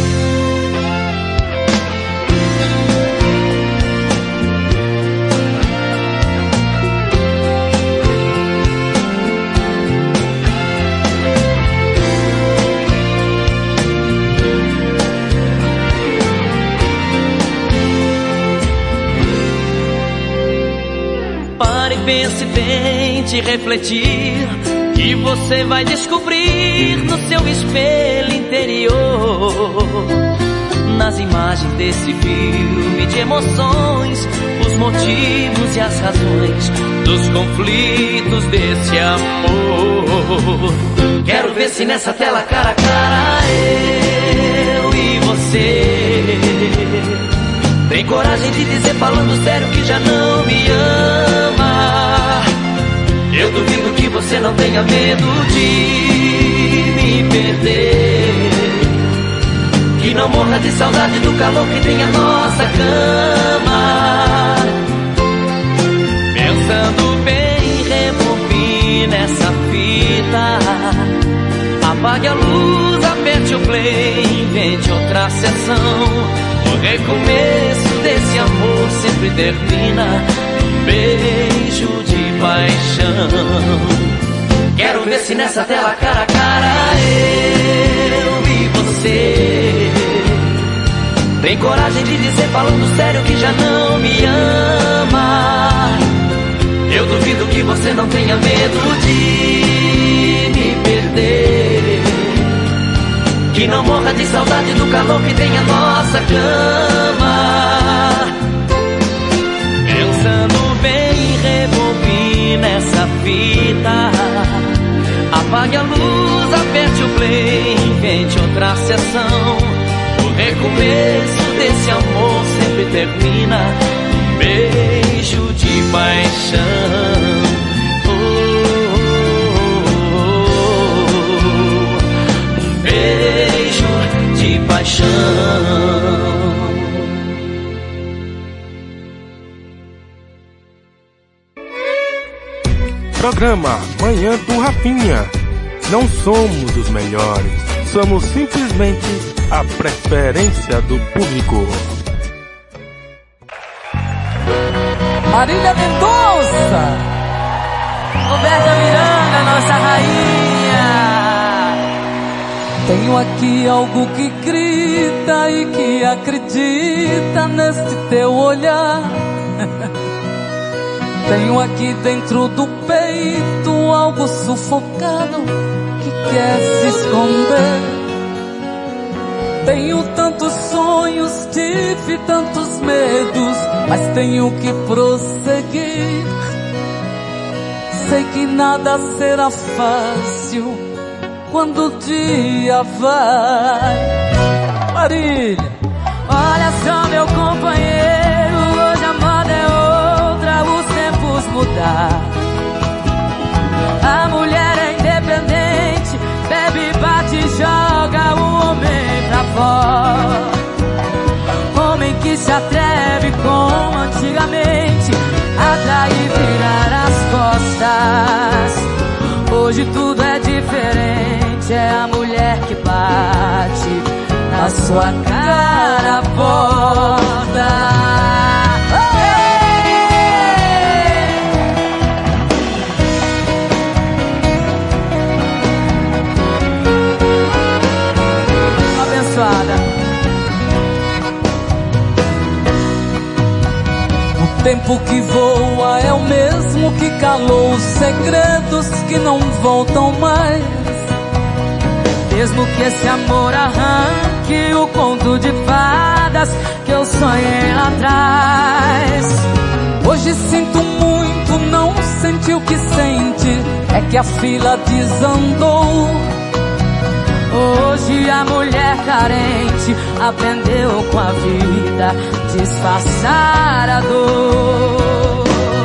Pense, tente refletir, e você vai descobrir no seu espelho interior, nas imagens desse filme de emoções, os motivos e as razões dos conflitos desse amor. Quero ver se nessa tela cara a cara eu e você Tem coragem de dizer falando sério que já não me ama. Eu duvido que você não tenha medo de me perder, que não morra de saudade do calor que tem a nossa cama. Pensando bem, rebobine essa fita, apague a luz, aperte o play, invente outra sessão. O recomeço desse amor sempre termina num beijo de paixão. Quero ver se nessa tela cara a cara eu e você tem coragem de dizer falando sério que já não me ama. Eu duvido que você não tenha medo de me perder, que não morra de saudade do calor que tem a nossa cama. Pensando bem, rebobine essa fita, apague a luz, aperte o play, invente outra sessão. O recomeço desse amor sempre termina num beijo de paixão. Beijo de paixão. Programa Manhã do Rafinha. Não somos os melhores, somos simplesmente a preferência do público. Marília Mendonça, Roberta Miranda, nossa rainha. Tenho aqui algo que grita e que acredita neste teu olhar. Tenho aqui dentro do peito algo sufocado que quer se esconder. Tenho tantos sonhos, tive tantos medos, mas tenho que prosseguir. Sei que nada será fácil quando o dia vai. Marília, olha só meu companheiro, hoje a moda é outra, os tempos mudaram. A mulher é independente, bebe, bate e joga o homem pra fora. Homem que se atreve como antigamente, atrair e virar as costas. Hoje tudo é diferente, é a mulher que bate na sua cara a porta. O tempo que voa é o mesmo que calou os segredos que não voltam mais. Mesmo que esse amor arranque o conto de fadas que eu sonhei lá atrás. Hoje sinto muito, não senti o que sente, é que a fila desandou. Hoje a mulher carente aprendeu com a vida disfarçar a dor.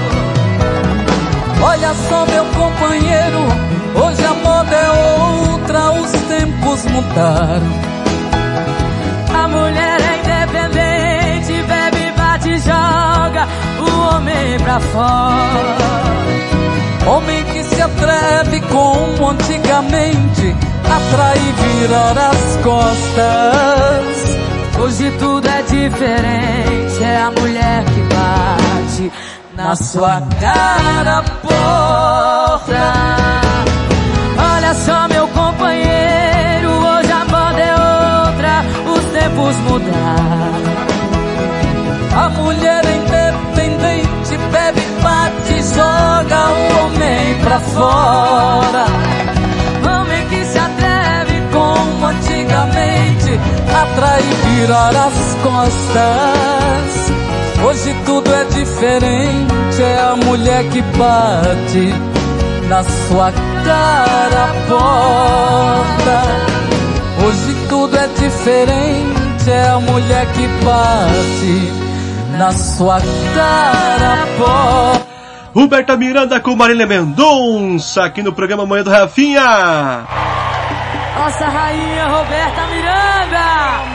Olha só meu companheiro, hoje a moda é outra, os tempos mudaram. A mulher é independente, bebe, bate e joga o homem pra fora. Homem que se atreve como antigamente, atrai e virar as costas. Hoje tudo é diferente, é a mulher que bate na sua cara a porta. Olha só meu companheiro, hoje a moda é outra, os tempos mudaram. A mulher é independente, bebe, bate e joga o homem pra fora. Homem que se atreve como antigamente, atrai e virar as costas. Hoje tudo é diferente, é a mulher que bate na sua cara a porta. Hoje tudo é diferente, é a mulher que bate na sua cara, pó. Roberta Miranda com Marília Mendonça aqui no programa Manhã do Rafinha. Nossa rainha Roberta Miranda.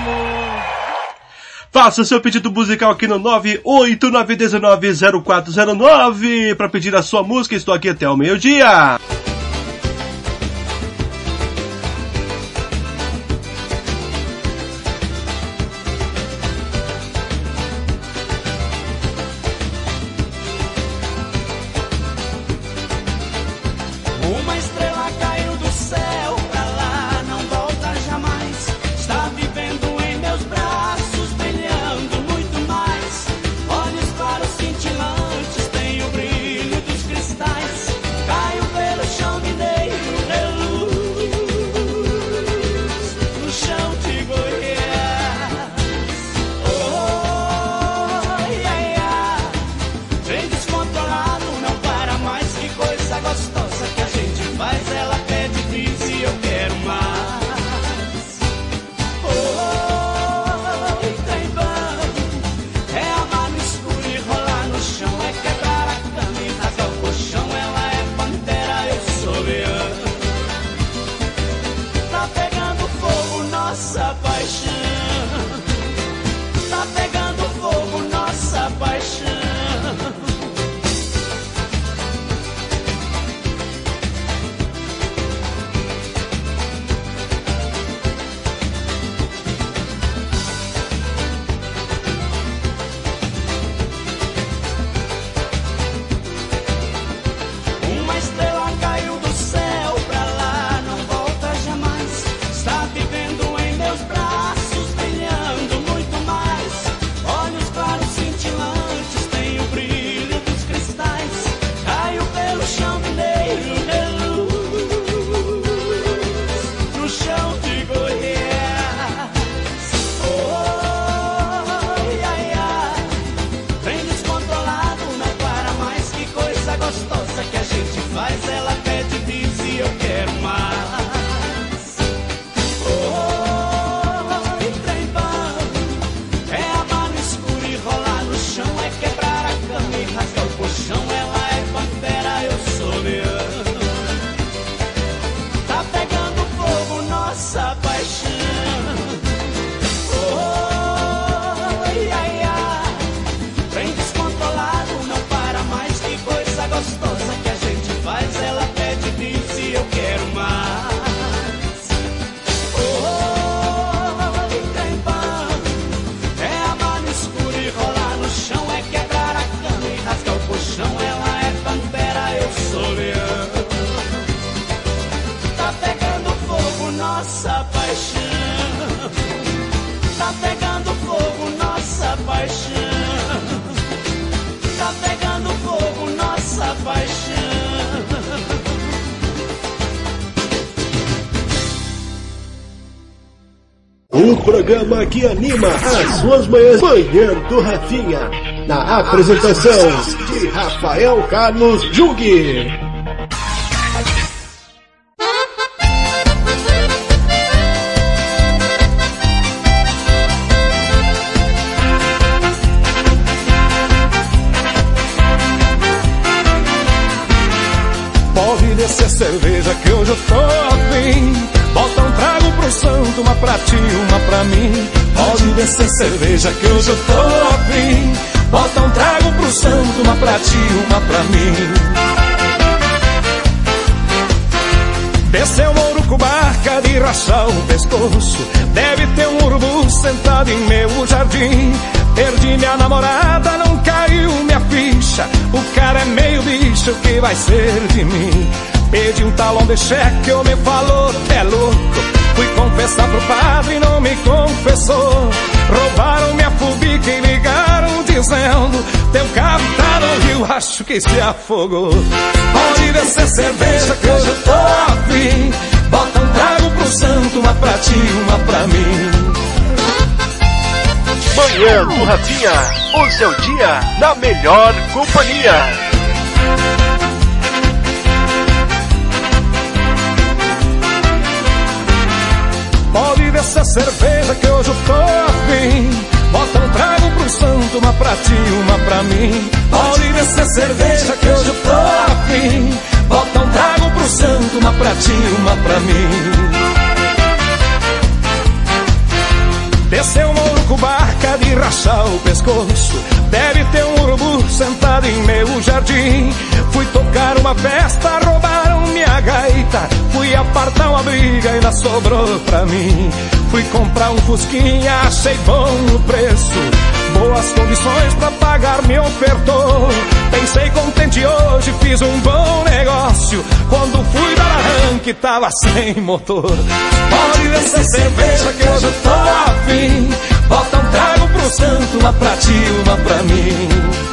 Faça seu pedido musical aqui no nove oito nove um nove zero quatro zero nove para pedir a sua música. Estou aqui até o meio-dia. O programa que anima as suas manhãs. Manhã do Rafinha. Na apresentação de Rafael Carlos Jung. Pode descer cerveja que hoje eu tô afim. Bota um trago pro santo, uma pra ti, uma pra mim. Pode descer cerveja que hoje eu tô afim. Bota um trago pro santo, uma pra ti, uma pra mim. Desceu um urucubaca de rachar o pescoço. Deve ter um urubu sentado em meu jardim. Perdi minha namorada, não caiu minha ficha. O cara é meio bicho, que vai ser de mim? Pedi um talão de cheque, o me falou, é louco. Fui confessar pro padre e não me confessou. Roubaram minha fubica e ligaram dizendo: teu carro tá no rio, acho que se afogou. Pode descer cerveja que hoje eu tô afim. Bota um trago pro santo, uma pra ti, uma pra mim. Manhã do Rafinha, o seu dia na melhor companhia. Pode descer cerveja que hoje eu tô afim. Bota um trago pro santo, uma pra ti, uma pra mim. Pode descer cerveja que hoje eu tô afim. Bota um trago pro santo, uma pra ti, uma pra mim. Desceu uma urucubaca de rachar o pescoço. Deve ter um urubu sentado em meu jardim. Fui tocar uma festa, roubaram minha gaita. Fui apartar uma briga e ainda sobrou pra mim. Fui comprar um fusquinha, achei bom o preço. Boas condições pra pagar me ofertou. Pensei contente hoje, fiz um bom negócio. Quando fui dar arranque, tava sem motor. Pode descer cerveja que hoje eu tô afim. Bota um trago pro santo, uma pra ti, uma pra mim.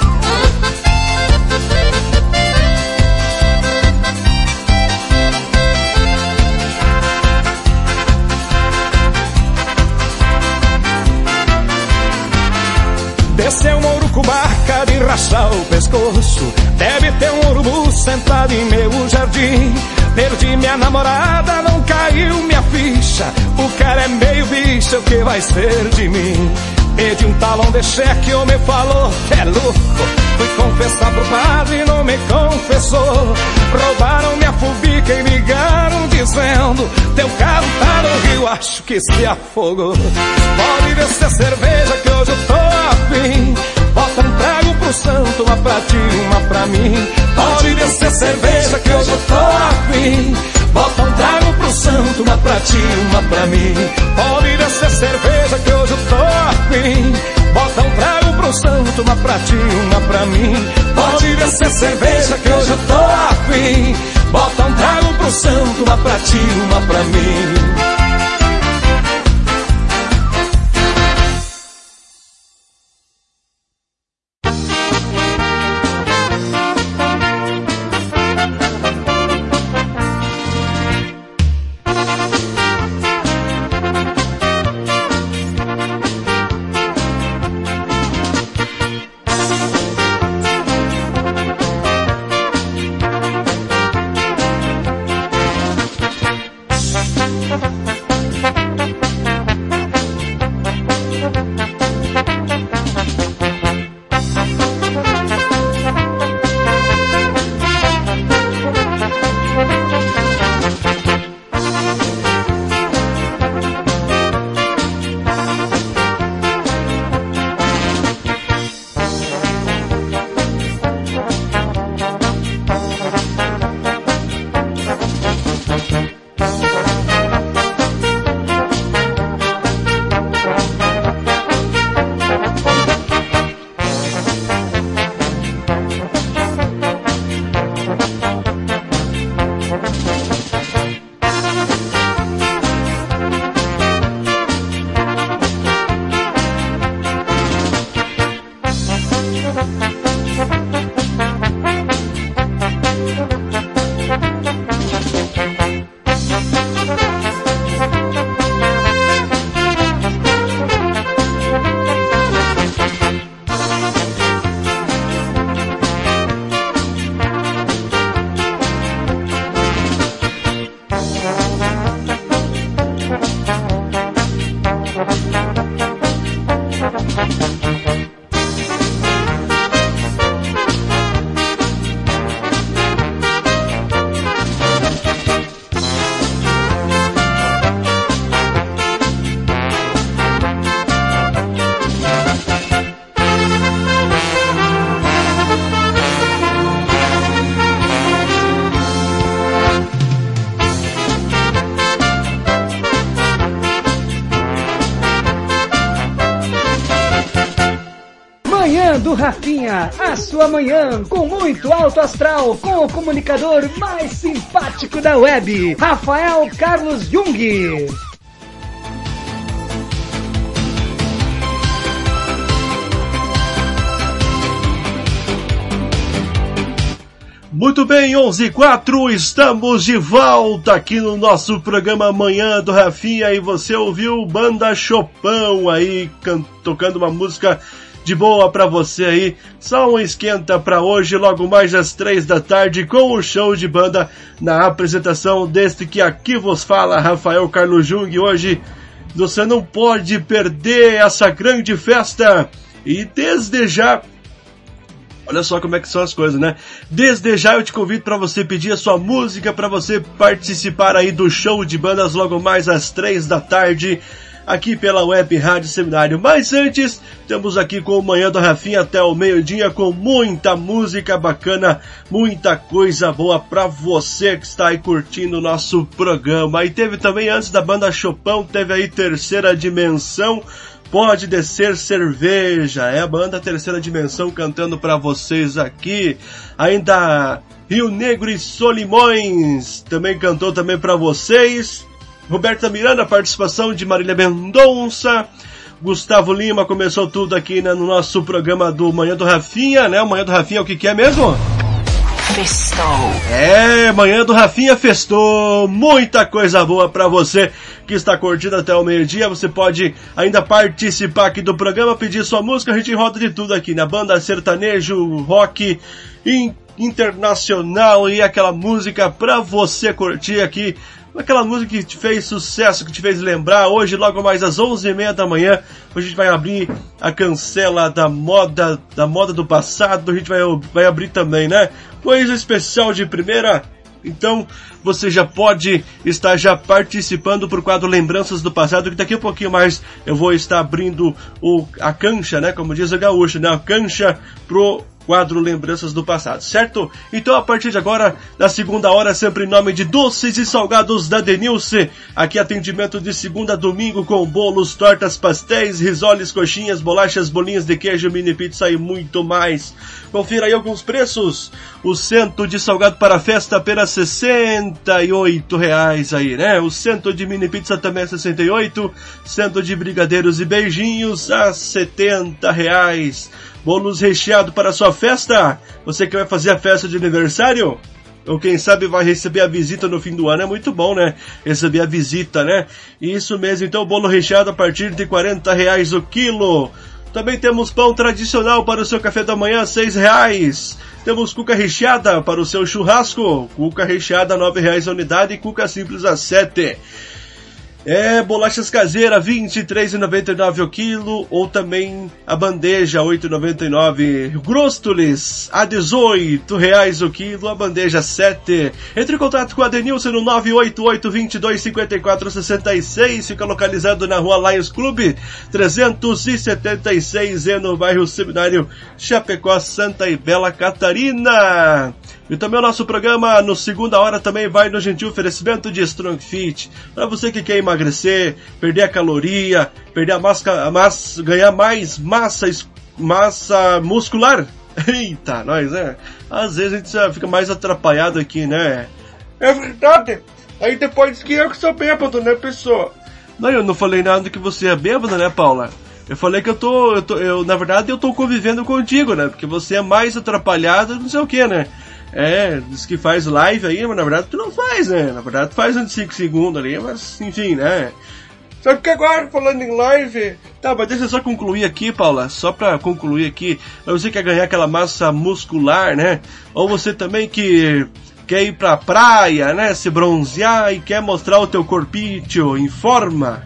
Desceu uma urucubaca de rachar o pescoço. Deve ter um urubu sentado em meu jardim. Perdi minha namorada, não caiu minha ficha. O cara é meio bicho, o que vai ser de mim? Pedi um talão de cheque, o me falou que é louco. Fui confessar pro padre, não me confessou. Roubaram minha fubica e ligaram dizendo: teu carro tá no rio, acho que se afogou. Pode descer cerveja que hoje eu tô afim. Bota um trago pro santo, uma pra ti, uma pra mim. Pode descer cerveja que hoje eu tô afim. Bota um trago pro santo, uma pra ti, uma pra mim. Pode descer cerveja que hoje eu tô afim. Bota um trago pro santo, uma pra ti, uma pra mim. Pode descer cerveja que hoje eu tô afim. Bota um trago pro santo, uma pra ti, uma pra mim. Do Rafinha, a sua manhã com muito alto astral, com o comunicador mais simpático da web, Rafael Carlos Jung. Muito bem, onze e quatro, estamos de volta aqui no nosso programa Manhã do Rafinha e você ouviu Banda Chopão aí, can- tocando uma música de boa pra você aí, só um esquenta pra hoje, logo mais às três da tarde, com o show de banda na apresentação deste que aqui vos fala, Rafael Carlos Jung, hoje Você não pode perder essa grande festa. E desde já, olha só como é que são as coisas, né? Desde já eu te convido para você pedir a sua música, para você participar aí do show de bandas logo mais às três da tarde, aqui pela Web Rádio Seminário. Mas antes, estamos aqui com o Manhã do Rafinha até o meio-dia, com muita música bacana, muita coisa boa pra você que está aí curtindo o nosso programa. E teve também, antes da banda Chopão, teve aí Terceira Dimensão, Pode Descer Cerveja. É a banda Terceira Dimensão cantando pra vocês aqui. Ainda Rio Negro e Solimões também cantou também pra vocês. Roberta Miranda, participação de Marília Mendonça. Gustavo Lima começou tudo aqui, né, no nosso programa do Manhã do Rafinha, né? O Manhã do Rafinha, o que que é mesmo? Festou. É, Manhã do Rafinha festou. Muita coisa boa pra você que está curtindo até o meio-dia. Você pode ainda participar aqui do programa, pedir sua música. A gente roda de tudo aqui, na banda sertanejo, rock, internacional e aquela música pra você curtir aqui. Aquela música que te fez sucesso, que te fez lembrar. Hoje, logo mais às onze e meia da manhã, a gente vai abrir a cancela da moda, da moda do passado. A gente vai, vai abrir também, né? Coisa especial de primeira. Então, você já pode estar já participando pro quadro Lembranças do Passado, que daqui a pouquinho mais eu vou estar abrindo o, a cancha, né? Como diz o gaúcho, né? A cancha pro quadro Lembranças do Passado, certo? Então, a partir de agora, na segunda hora, sempre em nome de Doces e Salgados da Denilce. Aqui atendimento de segunda a domingo com bolos, tortas, pastéis, risoles, coxinhas, bolachas, bolinhas de queijo, mini pizza e muito mais. Confira aí alguns preços. O cento de salgado para festa apenas sessenta e oito reais aí, né? O cento de mini pizza também é sessenta e oito. Cento de brigadeiros e beijinhos a setenta reais. Bolos recheado para sua festa. Você que vai fazer a festa de aniversário? Ou quem sabe vai receber a visita no fim do ano. É muito bom, né? Receber a visita, né? Isso mesmo. Então, bolo recheado a partir de quarenta reais o quilo. Também temos pão tradicional para o seu café da manhã, seis reais. Temos cuca recheada para o seu churrasco. Cuca recheada, nove reais a unidade. E cuca simples a sete. É, bolachas caseiras, vinte e três reais e noventa e nove centavos o quilo, ou também a bandeja, oito reais e noventa e nove centavos. Grústolis, a dezoito reais o quilo, a bandeja sete. Entre em contato com a Denilson no nove oito oito, dois dois cinco quatro seis seis, fica localizado na rua Lions Club, trezentos e setenta e seis, e no bairro Seminário, Chapecó, Santa e Bela Catarina. E também o nosso programa, no segunda hora, também vai no gentil oferecimento de Strong Fit. Para você que quer emagrecer, perder a caloria, perder a massa, a massa ganhar mais massa, massa muscular. Eita, nós, né? Às vezes a gente fica mais atrapalhado aqui, né? É verdade. Aí depois diz que eu que sou bêbado, né, pessoa? Não, eu não falei nada que você é bêbado, né, Paula? Eu falei que eu tô, eu tô, eu, na verdade eu tô convivendo contigo, né? Porque você é mais atrapalhado, não sei o que, né? É, diz que faz live aí, mas na verdade tu não faz, né? Na verdade tu faz uns cinco segundos ali, mas enfim, né? Sabe que agora, falando em live... Tá, mas deixa eu só concluir aqui, Paula, só pra concluir aqui. Você quer ganhar aquela massa muscular, né? Ou você também que quer ir pra praia, né? Se bronzear e quer mostrar o teu corpinho em forma...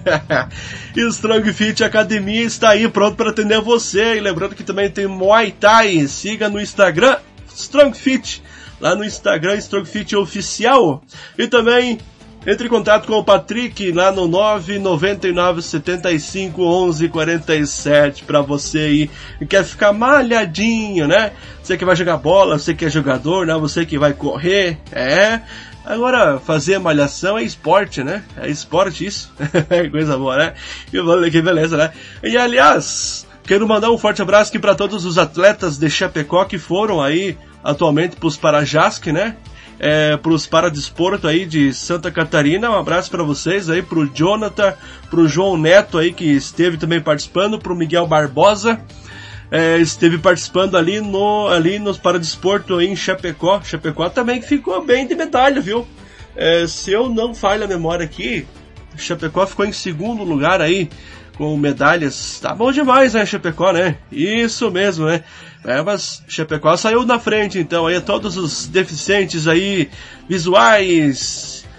E o Strong Fit Academia está aí pronto para atender você. E lembrando que também tem Muay Thai. Siga no Instagram Strong Fit, lá no Instagram Strong Fit Oficial. E também entre em contato com o Patrick lá no nove nove nove sete cinco onze quarenta e sete para você aí que quer ficar malhadinho, né? Você que vai jogar bola, você que é jogador, né? Você que vai correr, é... Agora, fazer malhação é esporte, né? É esporte isso. Coisa boa, né? Que beleza, né? E, aliás, quero mandar um forte abraço aqui para todos os atletas de Chapecó que foram aí, atualmente, pros Parajasc, né? É, pros Paradesporto aí de Santa Catarina. Um abraço para vocês aí, pro Jonathan, pro João Neto aí, que esteve também participando, pro Miguel Barbosa. É, esteve participando ali no ali nos Paradesporto em Chapecó. Chapecó também que ficou bem de medalha, viu? É, se eu não falho a memória aqui, Chapecó ficou em segundo lugar aí, com medalhas. Tá bom demais, né, Chapecó, né? Isso mesmo, né? É, mas Chapecó saiu na frente, então, aí todos os deficientes aí, visuais,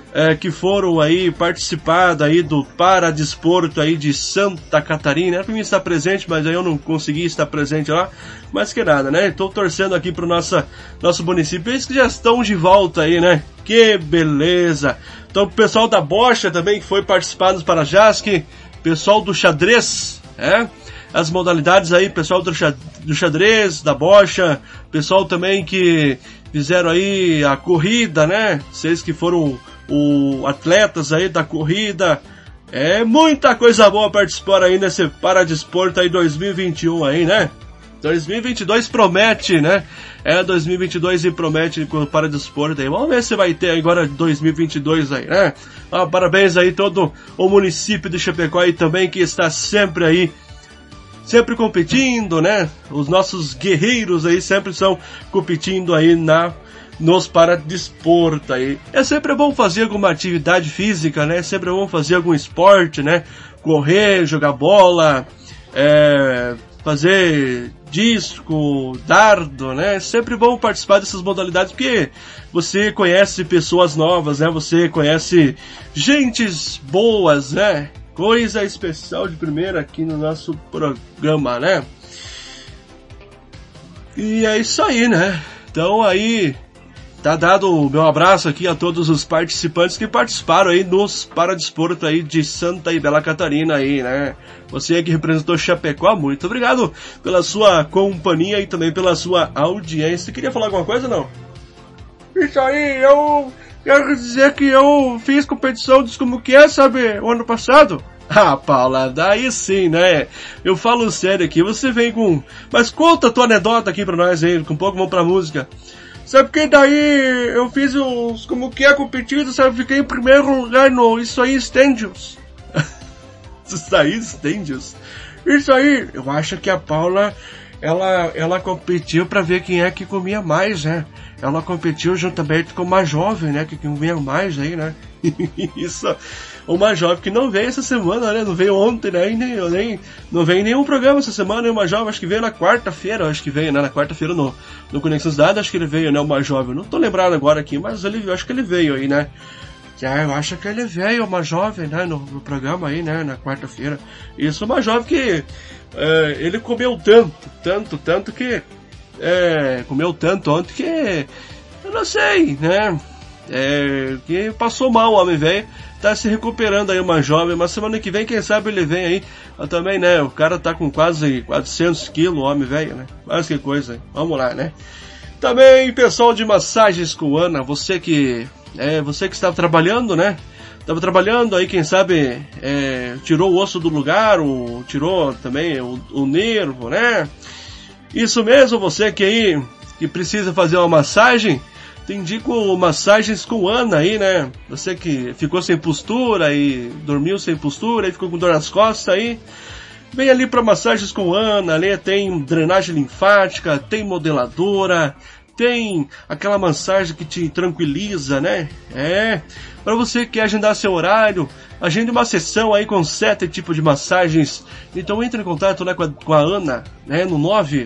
é, que foram aí participar aí do Paradesporto aí de Santa Catarina. Era pra mim estar presente, mas aí eu não consegui estar presente lá. Mas que nada, né? Estou torcendo aqui pro nossa, nosso município. Eles que já estão de volta aí, né? Que beleza! Então o pessoal da bocha também que foi participar dos Parajasque, pessoal do xadrez, é? As modalidades aí, pessoal do xadrez, da bocha, pessoal também que fizeram aí a corrida, né? Vocês que foram o atletas aí da corrida. É muita coisa boa participar aí nesse Paradesporto aí dois mil e vinte e um aí, né? dois mil e vinte e dois promete, né? É, dois mil e vinte e dois e promete com o Paradesporto aí. Vamos ver se vai ter agora dois mil e vinte e dois aí, né? Ah, parabéns aí todo o município de Chapecó aí também que está sempre aí, sempre competindo, né? Os nossos guerreiros aí sempre estão competindo aí na, nos Paradesporto aí. É sempre bom fazer alguma atividade física, né? É sempre bom fazer algum esporte, né? Correr, jogar bola, é, fazer disco, dardo, né? É sempre bom participar dessas modalidades porque você conhece pessoas novas, né? Você conhece gentes boas, né? Coisa especial de primeira aqui no nosso programa, né? E é isso aí, né? Então aí tá dado o meu abraço aqui a todos os participantes que participaram aí nos Paradesporto aí de Santa e Bela Catarina aí, né? Você que representou Chapecó, muito obrigado pela sua companhia e também pela sua audiência. Queria falar alguma coisa, não? Isso aí, eu quero dizer que eu fiz competição dos como que é, sabe, o ano passado. Ah, Paula, daí sim, né? Eu falo sério aqui, você vem com... Mas conta a tua anedota aqui pra nós aí, com um pouco vamos pra música. Sabe que daí eu fiz os como que é competido, sabe? Fiquei em primeiro lugar no Isso aí Stêndios. Isso aí Stêndios? Isso aí, eu acho que a Paula, ela, ela competiu pra ver quem é que comia mais, né? Ela competiu juntamente com uma jovem, né? Que comia mais aí, né? Isso, uma jovem que não veio essa semana, né? Não veio ontem, né? Nem, nem, não veio em nenhum programa essa semana, né? Uma jovem, acho que veio na quarta-feira, acho que veio, né? Na quarta-feira no, no Conexões Dadas, acho que ele veio, né? Uma jovem, não tô lembrado agora aqui, mas ele, acho que ele veio aí, né? Ah, eu acho que ele veio, uma jovem, né? No, no programa aí, né? Na quarta-feira. Isso, uma jovem que é, ele comeu tanto, tanto, tanto que é, comeu tanto ontem que eu não sei, né? É, que passou mal o homem velho, tá se recuperando aí uma jovem, mas semana que vem, quem sabe ele vem aí, também, né, o cara tá com quase quatrocentos quilos, o homem velho, né, mas que coisa, hein? Vamos lá, né. Também, pessoal de Massagens com Ana, você que, é, você que estava trabalhando, né, estava trabalhando aí, quem sabe, é, tirou o osso do lugar, ou tirou também o, o nervo, né, isso mesmo, você que aí, que precisa fazer uma massagem, te indico Massagens com Ana aí, né? Você que ficou sem postura e dormiu sem postura e ficou com dor nas costas aí, vem ali para Massagens com Ana, ali tem drenagem linfática, tem modeladora, tem aquela massagem que te tranquiliza, né? É, para você que quer agendar seu horário, agende uma sessão aí com sete tipos de massagens. Então entre em contato, né, com, a, com a Ana, né, no nove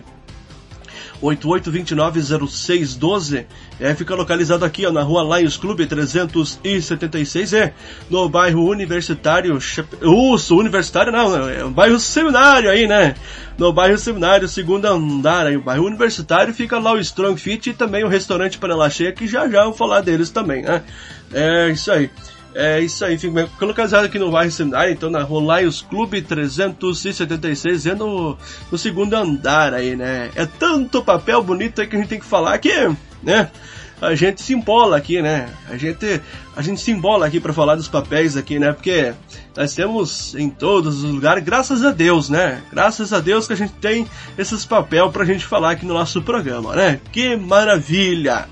oito oito dois nove zero seis um dois, é, fica localizado aqui, ó, na rua Lions Clube trezentos e setenta e seis, é, no bairro Universitário, Uso, Universitário não, é o bairro Seminário aí, né, no bairro Seminário, segundo andar aí, o bairro Universitário, fica lá o Strong Fit e também o restaurante Panela Cheia, que já já eu vou falar deles também, né, é isso aí. É isso aí, fica localizado aqui no bairro Seminário, então na rua Lions Clube trezentos e setenta e seis, é no, no segundo andar aí, né? É tanto papel bonito aí que a gente tem que falar aqui, né? A gente se embola aqui, né? A gente, a gente se embola aqui pra falar dos papéis aqui, né? Porque nós temos em todos os lugares, graças a Deus, né? Graças a Deus que a gente tem esses papéis pra gente falar aqui no nosso programa, né? Que maravilha!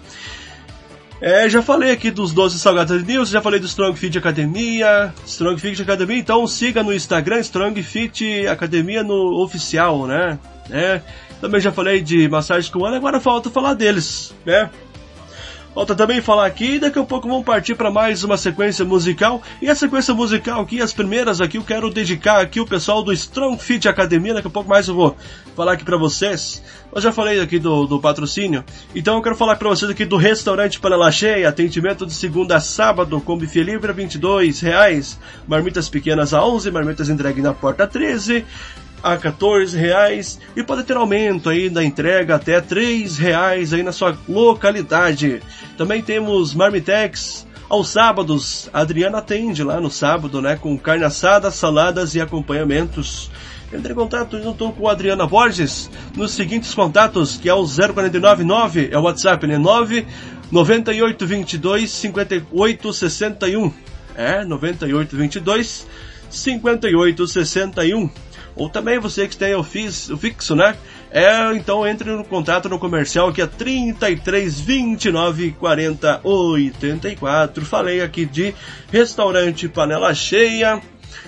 É, já falei aqui dos doces salgados News, já falei do Strong Fit Academia, Strong Fit Academia, então siga no Instagram, Strong Fit Academia no oficial, né? É, também já falei de Massagens com Ana, agora falta falar deles, né? Falta também falar aqui, daqui a pouco vamos partir para mais uma sequência musical. E a sequência musical aqui, as primeiras aqui, eu quero dedicar aqui o pessoal do Strong Fit Academia. Daqui a pouco mais eu vou falar aqui para vocês. Eu já falei aqui do, do patrocínio. Então eu quero falar para vocês aqui do Restaurante Panela Cheia. Atendimento de segunda a sábado, com buffet livre a vinte e dois reais. Marmitas pequenas a onze, marmitas entregue na porta a treze. A quatorze reais, e pode ter aumento aí da entrega até três reais aí na sua localidade. Também temos Marmitex aos sábados. A Adriana atende lá no sábado, né, com carne assada, saladas e acompanhamentos. Entre em contato junto com a Adriana Borges nos seguintes contatos, que é o zero quatro nove nove, é o WhatsApp, né, nove nove oito dois dois cinco oito seis um, é, nove oito dois dois cinco oito seis um. Ou também você que tem o, fis, o fixo, né? É, então entre no contato no comercial que é trinta e três, vinte e nove, quarenta, oitenta e quatro. Falei aqui de Restaurante Panela Cheia.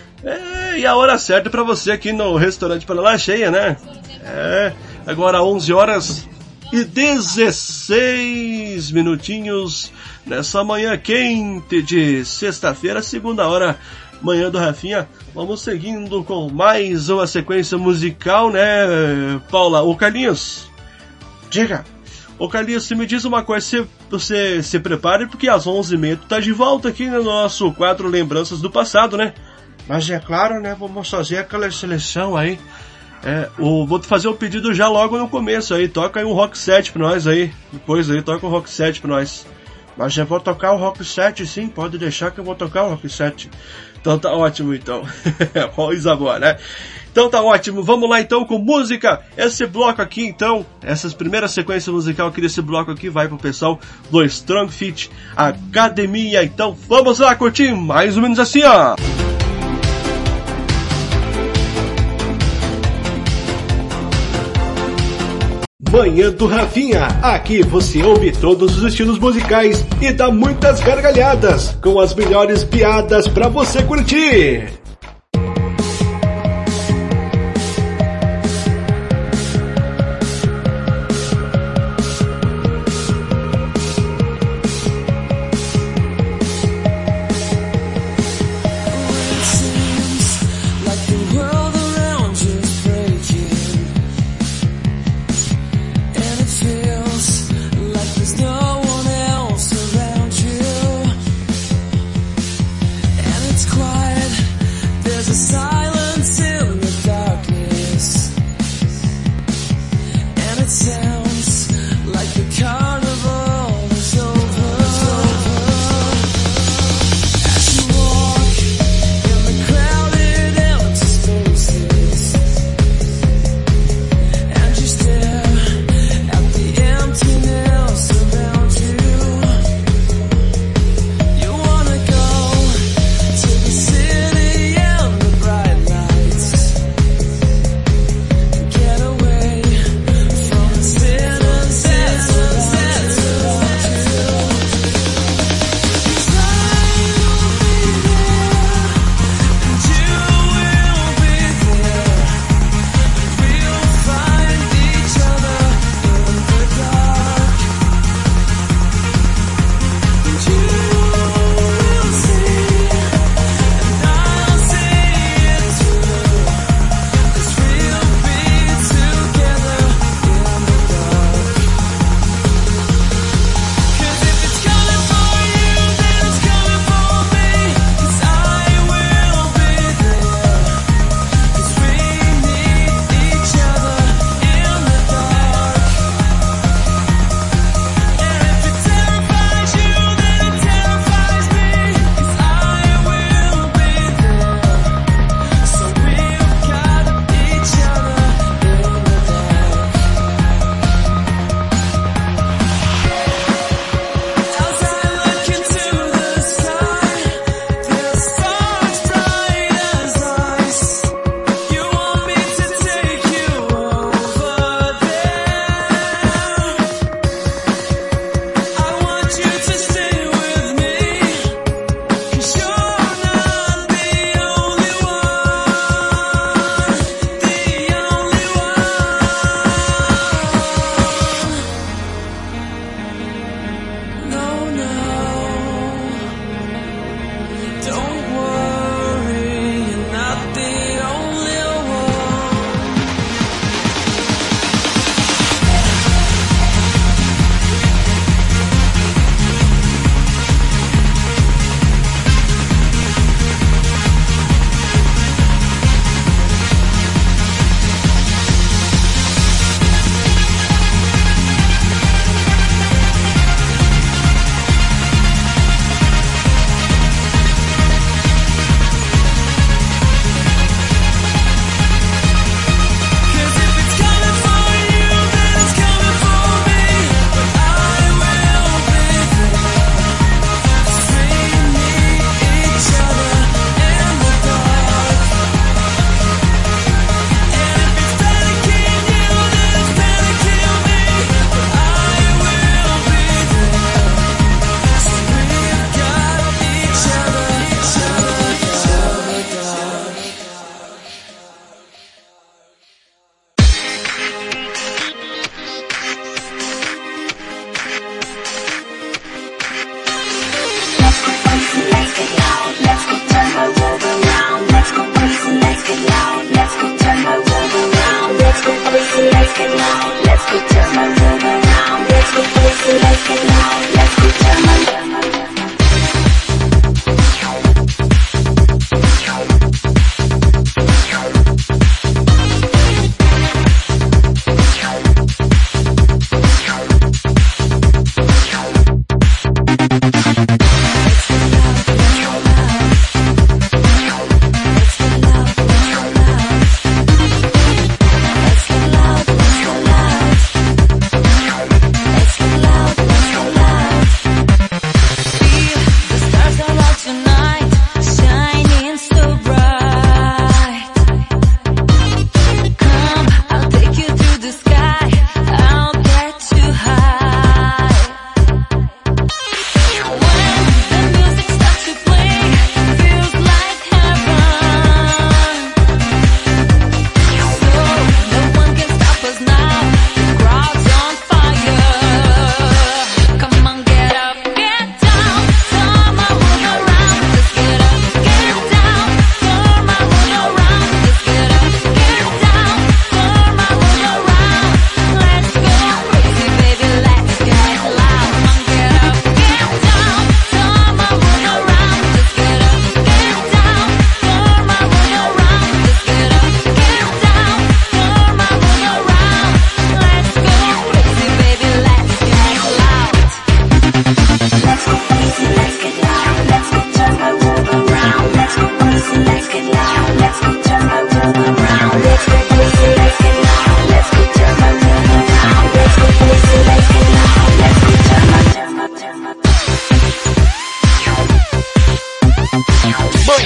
É, e a hora certa para você aqui no Restaurante Panela Cheia, né? É, agora onze horas e dezesseis minutinhos nessa manhã quente de sexta-feira, segunda hora. Manhã do Rafinha, vamos seguindo com mais uma sequência musical, né, Paula? Ô Carlinhos, diga. Ô Carlinhos, você me diz uma coisa, você, você se prepare, porque às onze e meia tu tá de volta aqui no nosso quadro Lembranças do Passado, né? Mas é claro, né, vamos fazer aquela seleção aí. É, o, vou te fazer o pedido já logo no começo aí, toca aí um rock set pra nós aí, depois aí, toca um rock set pra nós. Mas eu vou tocar o rock set, sim, pode deixar que eu vou tocar o rock set. Então tá ótimo, então. Coisa boa, né? Então tá ótimo. Vamos lá, então, com música. Esse bloco aqui, então, essas primeiras sequências musicais aqui desse bloco aqui vai pro pessoal do Strong Fit Academia. Então vamos lá curtir mais ou menos assim, ó. Manhã do Rafinha, aqui você ouve todos os estilos musicais e dá muitas gargalhadas, com as melhores piadas pra você curtir. Quiet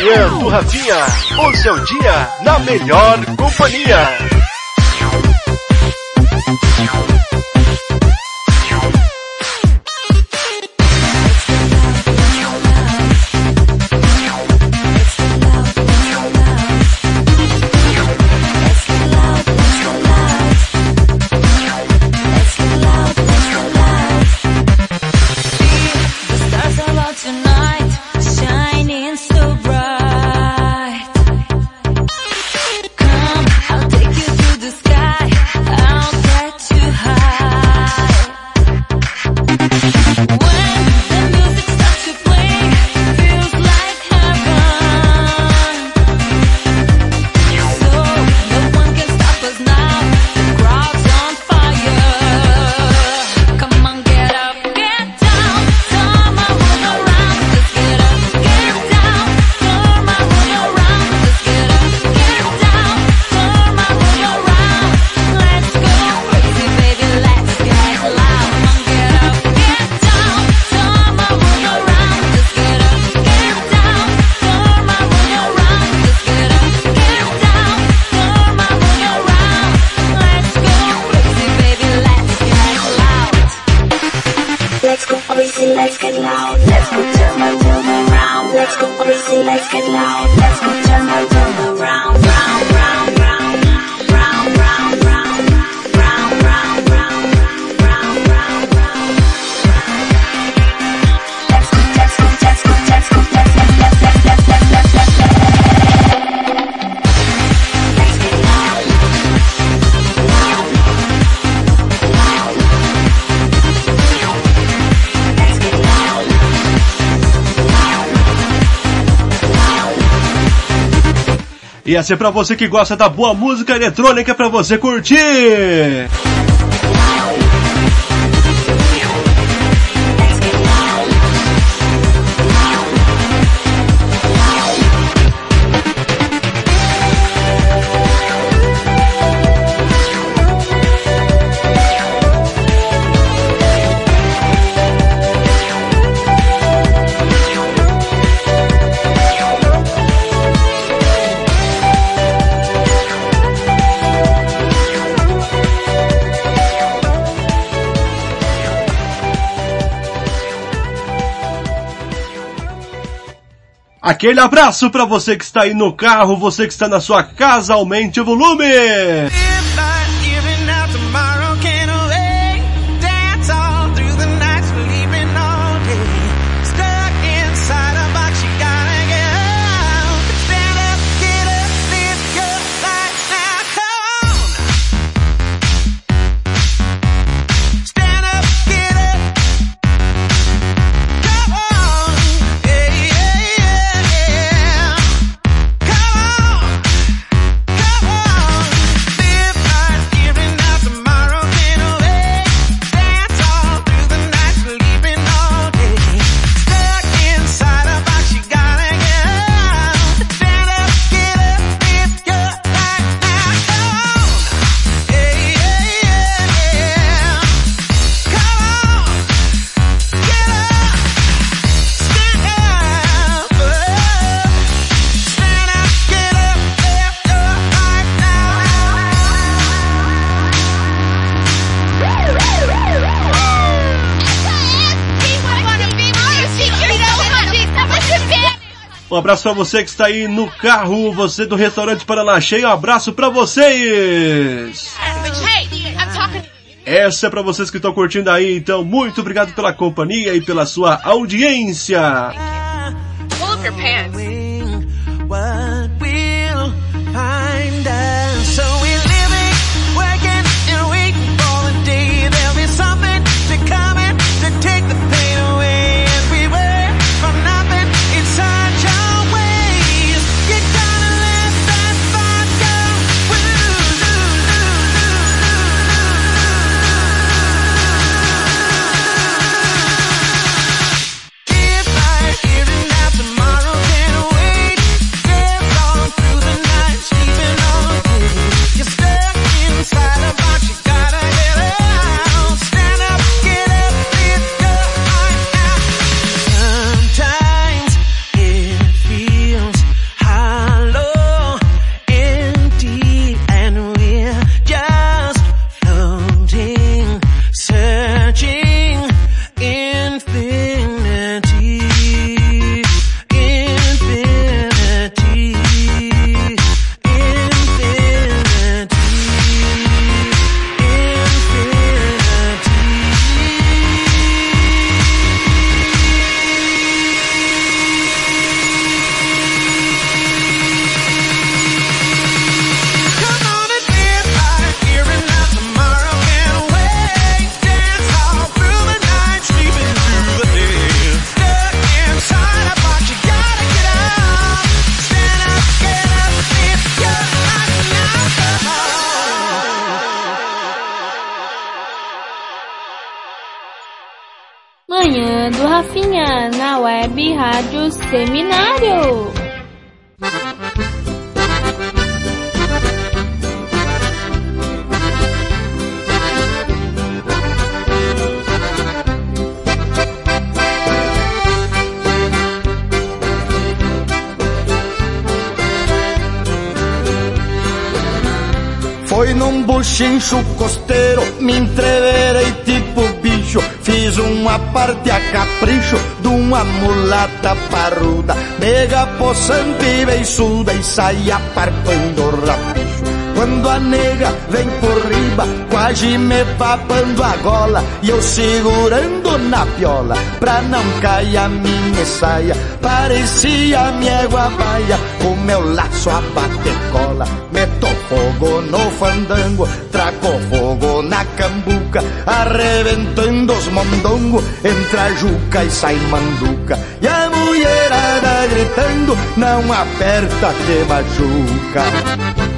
Manhã do Rafinha, o seu dia na melhor companhia. E essa é pra você que gosta da boa música eletrônica, pra você curtir. Aquele abraço para você que está aí no carro, você que está na sua casa, aumente o volume! Um abraço pra você que está aí no carro, você do restaurante Paraná Cheio, um abraço pra vocês! Essa é pra vocês que estão curtindo aí, então muito obrigado pela companhia e pela sua audiência! Pull up your pants. Tomorrow can Manhã do Rafinha, na web Rádio Seminário. Foi num buchincho costeiro, me entreverei tipo bicho. Fiz uma parte a capricho de uma mulata parruda, mega possante, beiçuda e saia parpando rapicho. Quando a nega vem por riba, quase me papando a gola, e eu segurando na piola, pra não cair a minha saia. Parecia minha guabaia, o meu laço a bater cola. Meto fogo no fandango, trago fogo na cambuca, arrebentando os mondongos, entra a juca e sai manduca. E a mulherada gritando, não aperta que machuca.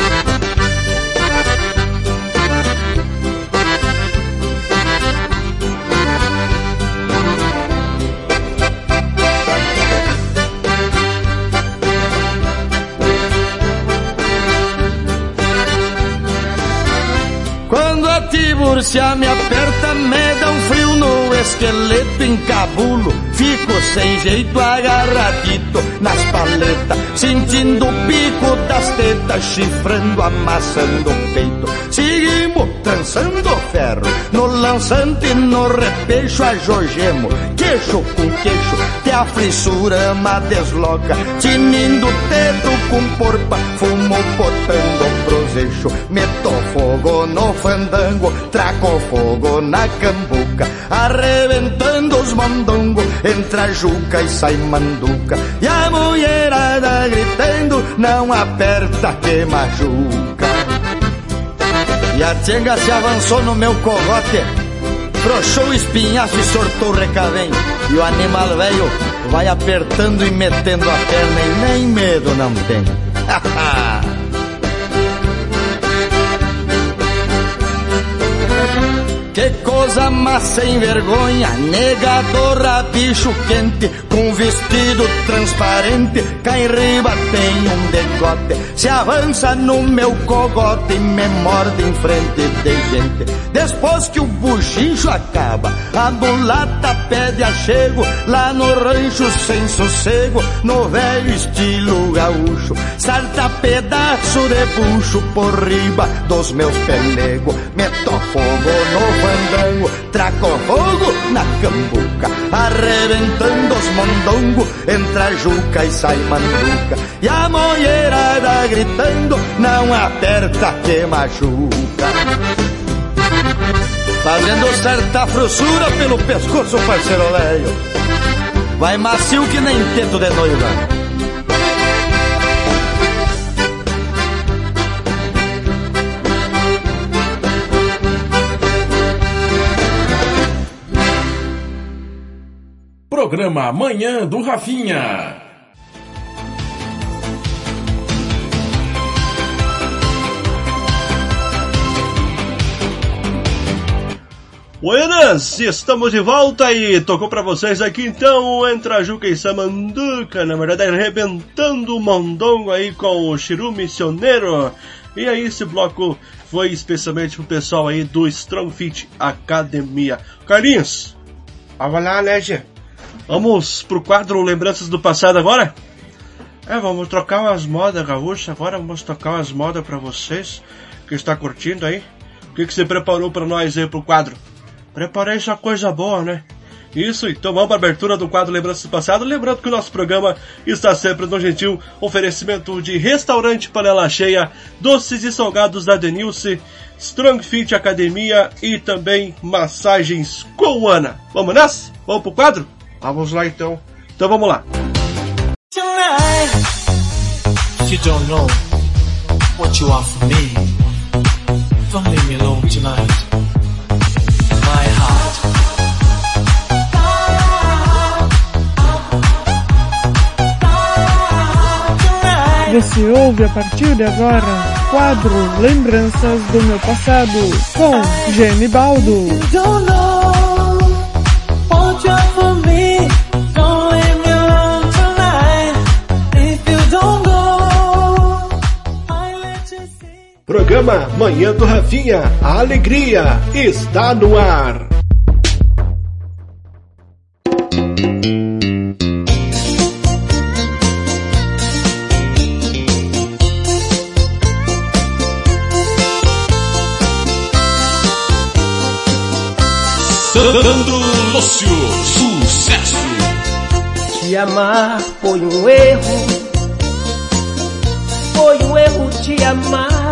Tiburcia me aperta, me dá um frio no esqueleto, encabulo, fico sem jeito agarradito nas paletas, sentindo o pico das tetas, chifrando, amassando o peito. Seguimos trançando ferro, no lançante, no repecho, ajogemo, queixo com queixo, que a frissurama desloca, tinindo o dedo com porpa, fumo botando prosecho. Meto fogo no fandango, trago fogo na cambuca, arrebentando os mondongos, entra a juca e sai manduca. E a mulherada gritando, não aperta que machuca. E a tchenga se avançou no meu cogote, frouxou o espinhaço e sortou o recavém. E o animal velho vai apertando e metendo a perna, e nem medo não tem. Que coisa má sem vergonha, negadora, bicho quente, com vestido transparente, cá em riba tem um decote, se avança no meu cogote e me morde em frente de gente. Depois que o buchincho acaba, a mulata pede achego, lá no rancho sem sossego, no velho estilo gaúcho, salta pedaço de bucho por riba dos meus pelegos. Meto fogo no fandango, trago fogo na cambuca, arrebentando os mondongos, entra a juca e sai manduca. E a mulherada gritando, não aperta que machuca. Fazendo certa frouxura pelo pescoço, parceiro leio, vai macio que nem teto de noiva. Programa Manhã do Rafinha. Buenas, estamos de volta e tocou pra vocês aqui então Entra a Juca e Samanduca, na verdade arrebentando o mondongo aí com o Chiru Missioneiro. E aí esse bloco foi especialmente pro pessoal aí do Strong Fit Academia. Carlinhos, vamos lá, né, Gê? Vamos pro quadro Lembranças do Passado agora? É, vamos trocar umas modas gaúchas agora, vamos tocar umas modas pra vocês que está curtindo aí. O que, que você preparou pra nós aí pro quadro? Preparei só coisa boa, né? Isso, então vamos para a abertura do quadro Lembranças do Passado. Lembrando que o nosso programa está sempre no gentil oferecimento de Restaurante Panela Cheia, Doces e Salgados da Denilce, Strong Fit Academia e também Massagens com Ana. Vamos nessa? Vamos pro quadro? Vamos lá então. Então vamos lá. Tonight, you don't know what you are for me. Don't leave me alone tonight. My heart. Você ouve a partir de agora quadro Lembranças do Meu Passado com Genibaldo. Don't know what programa Manhã do Rafinha, a alegria está no ar. Sandro Lúcio, sucesso. Te amar foi um erro, foi um erro te amar,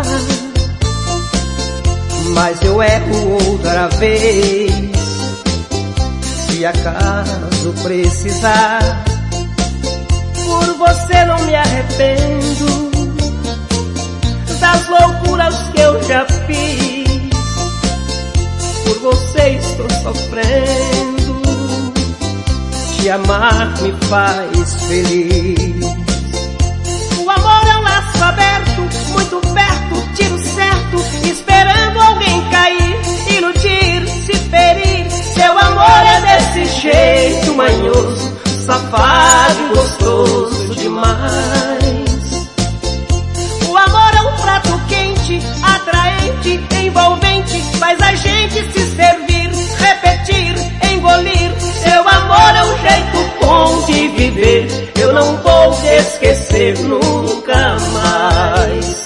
mas eu erro outra vez. Se acaso precisar, por você não me arrependo das loucuras que eu já fiz. Por você estou sofrendo, te amar me faz feliz. O amor é um laço aberto, muito perto, tiro certo, esperando alguém cair, iludir, se ferir. Seu amor é desse jeito manhoso, safado e gostoso demais. O amor é um prato quente, atraente, envolvente, faz a gente se servir, repetir, engolir. Seu amor é um jeito bom de viver, eu não vou te esquecer nunca mais.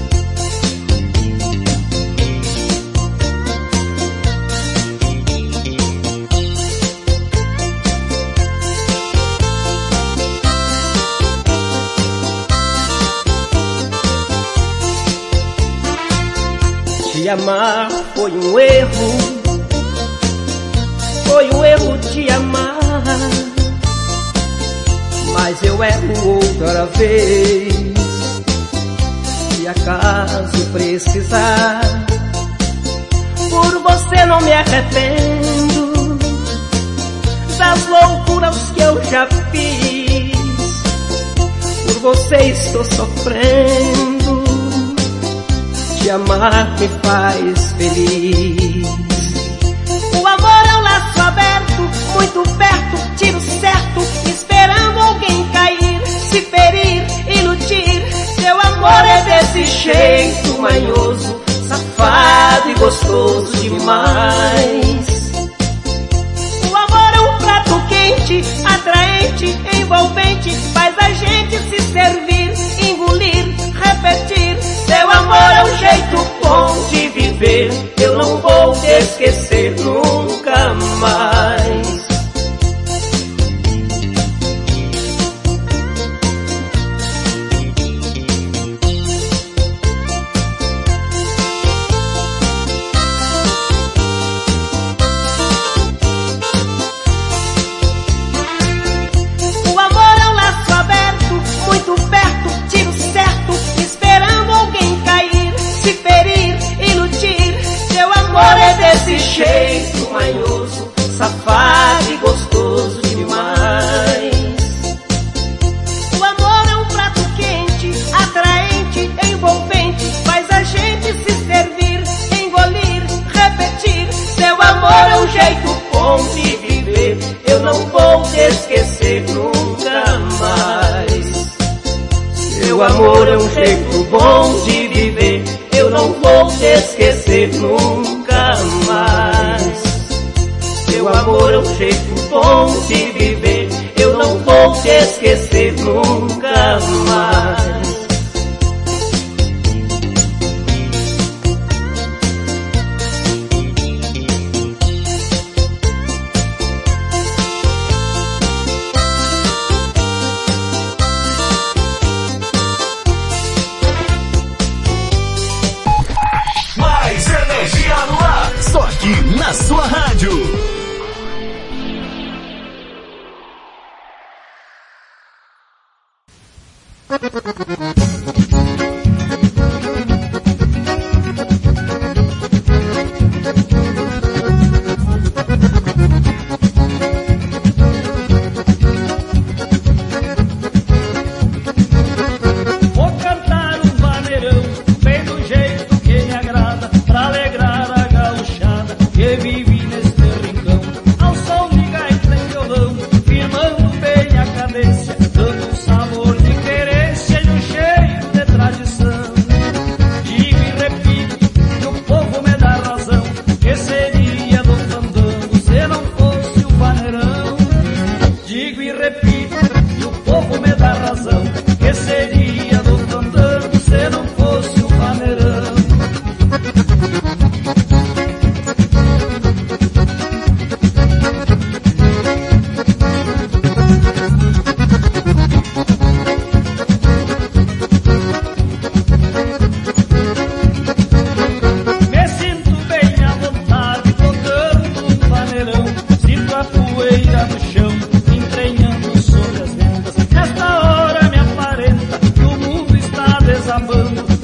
Te amar foi um erro, foi um erro te amar, mas eu erro outra vez. Se acaso precisar, por você não me arrependo das loucuras que eu já fiz. Por você estou sofrendo, te amar me faz feliz. O amor é um laço aberto, muito perto, tiro certo, esperando alguém cair, se ferir, iludir. Seu amor é desse jeito manhoso, safado e gostoso demais. O amor é um prato quente, atraente, envolvente, faz a gente se servir, engolir, repetir. Seu amor é um jeito bom de viver, eu não vou te esquecer nunca mais. O amor é um laço aberto, muito perto, tiro certo, esperando alguém cair, se ferir, iludir. Seu amor é desse jeito manhoso, safado e gostoso demais. O amor é um prato quente, atraente, envolvente, faz a gente se servir, engolir, repetir. Seu amor é um jeito bom de viver, eu não vou te esquecer nunca mais. Seu amor é um jeito bom de viver, eu não vou te esquecer nunca mais. Seu amor é um jeito bom de viver, eu não vou te esquecer nunca mais. Só aqui na sua rádio. Vou cantar um vaneirão bem do jeito que me agrada, pra alegrar a gauchada que vive neste rincão. Ao som de gaita e violão, firmando bem a cadência, dando um sabor de querência.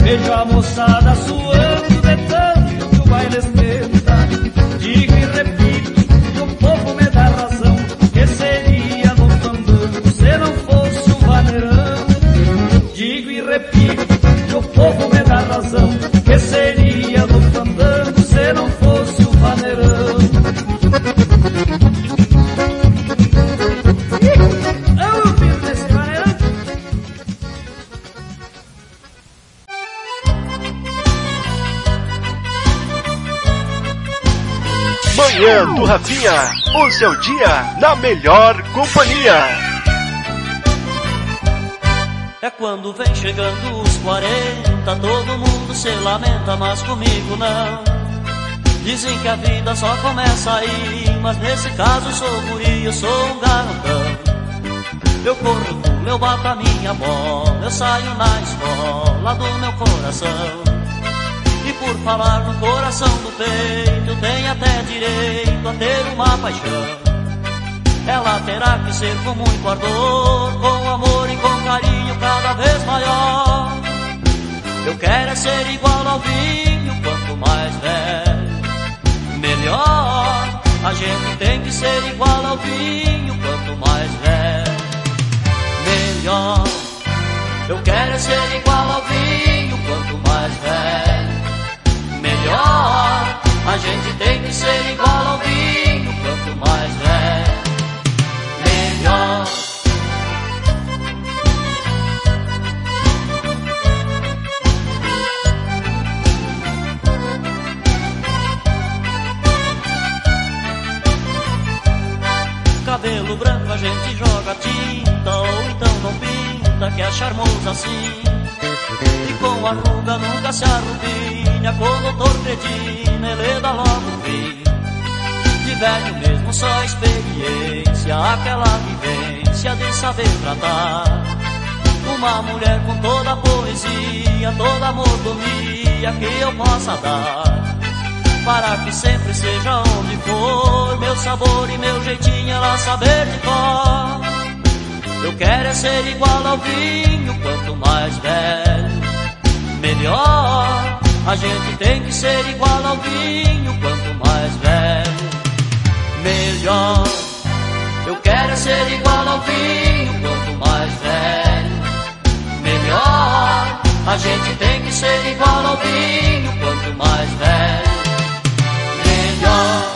Vejo a moçada suando de tanto que o baile esquenta. Digo e repito, e o povo me dá razão, que seria no fandango se não fosse o vaneirão. Digo e repito, e o povo me dá razão, que seria no fandango se não fosse o vaneirão. Eu fiz esse vaneirão. Manhã do Rafinha, o seu dia na melhor companhia. É quando vem chegando os quarenta, todo mundo se lamenta, mas comigo não. Dizem que a vida só começa aí, mas nesse caso sou guri, eu sou um garotão. Eu corro, pulo, eu bato a minha bola, eu saio na escola do meu coração. E por falar no coração do peito, tem até direito a ter uma paixão. Ela terá que ser com muito ardor, com amor e com carinho cada vez maior. Eu quero é ser igual ao vinho, quanto mais velho, melhor. A gente tem que ser igual ao vinho, quanto mais velho, melhor. Eu quero é ser igual ao vinho, quanto mais velho, melhor. A gente tem que ser igual ao vinho, quanto mais velho, melhor. Cabelo branco a gente joga tinta, ou então não pinta, que é charmoso assim. E com a ruga nunca se arrubinha, com o doutor Credina ele dá logo um fim. De velho mesmo só experiência, aquela vivência de saber tratar uma mulher com toda a poesia, toda a mordomia que eu possa dar, para que sempre seja onde for, meu sabor e meu jeitinho ela saber de cor. Eu quero é ser igual ao vinho, quanto mais velho, melhor. A gente tem que ser igual ao vinho, quanto mais velho, melhor. Eu quero é ser igual ao vinho, quanto mais velho, melhor. A gente tem que ser igual ao vinho, quanto mais velho, melhor.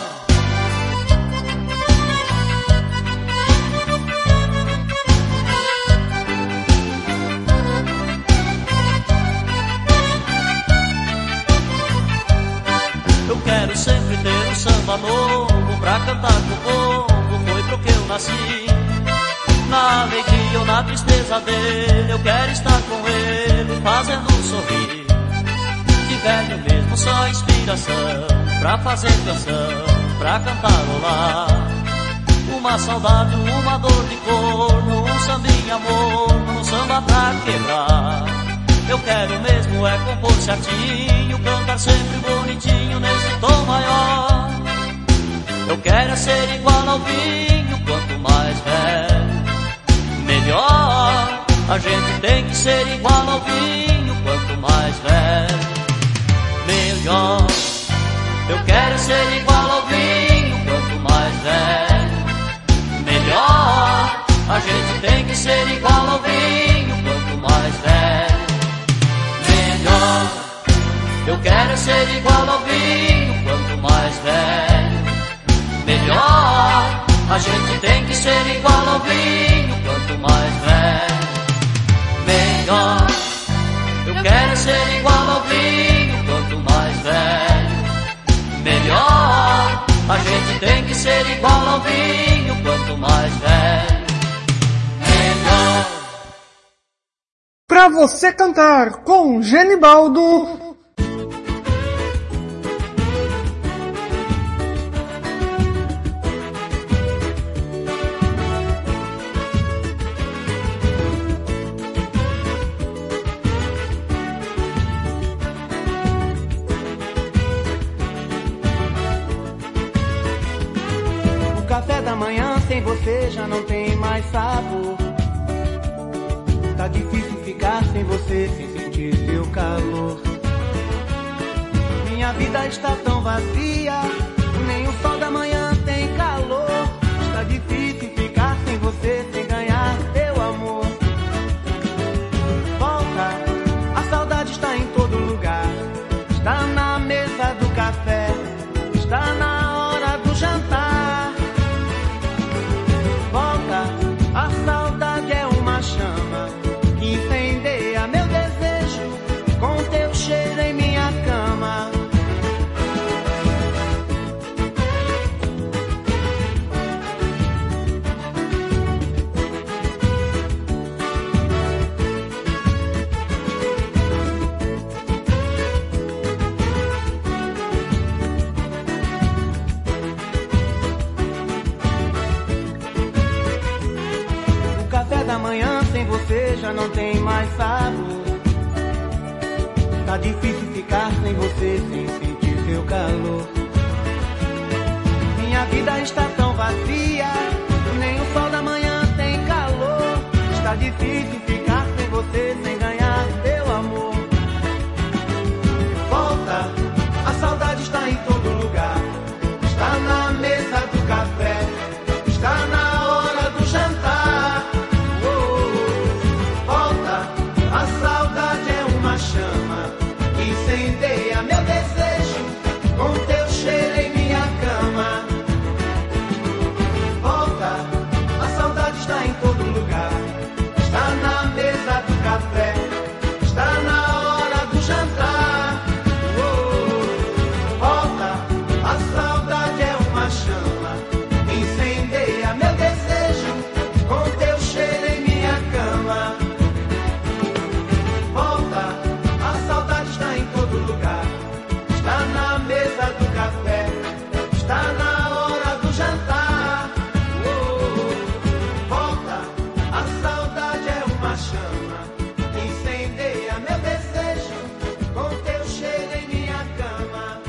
Eu quero sempre ter um samba novo pra cantar com o povo, foi pro que eu nasci. Na alegria ou na tristeza dele, eu quero estar com ele, fazendo sorrir. De velho mesmo só inspiração pra fazer canção, pra cantarolar. Uma saudade, uma dor de corno, um sambinha morno, um samba pra quebrar. Eu quero mesmo é compor certinho, cantar sempre bonitinho nesse tom maior. Eu quero é ser igual ao vinho, quanto mais velho, melhor. A gente tem que ser igual ao vinho, quanto mais velho, melhor. Eu quero é ser igual ao vinho, quanto mais velho, melhor. A gente tem que ser igual ao vinho, quanto mais velho, melhor. Eu quero ser igual ao vinho, quanto mais velho, melhor. A gente tem que ser igual ao vinho, quanto mais velho, melhor. Eu quero ser igual ao vinho, quanto mais velho, melhor. A gente tem que ser igual ao vinho, quanto mais velho, melhor. Pra você cantar com Genibaldo. O café da manhã sem você já não tem mais sabor. Tá difícil ficar sem você, sem sentir sentir teu calor. Minha vida está tão vazia, nem o sol da manhã tem calor. Está difícil ficar sem você, sem ganhar teu amor. Volta, a saudade está em todo lugar. Está na mesa do café, está na hora do jantar. Volta, a saudade é uma chama que incendeia meu desejo com teu cheiro em minha cama. Da manhã sem você já não tem mais sabor. Tá difícil ficar sem você, sem sentir seu calor. Minha vida está tão vazia, nem o sol da manhã tem calor. Está difícil ficar sem você, sem ganhar teu amor. Volta, a saudade está em todo lugar. Está na mesa do café, está na hora do jantar. Chama que incendeia meu desejo com teu cheiro em minha cama. Volta, a saudade está em todo lugar. Está na mesa do café, está na hora do jantar. Oh, volta, a saudade é uma chama que incendeia meu desejo com teu cheiro em minha cama. Está na mesa do café, está na hora do jantar. Oh, volta, a saudade é uma chama que incendeia meu desejo com teu cheiro em minha cama.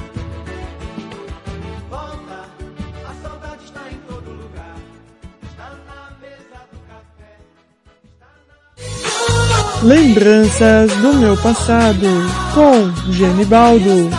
Volta, a saudade está em todo lugar. Está na mesa do café. Na... Lembranças do meu passado com Genibaldo.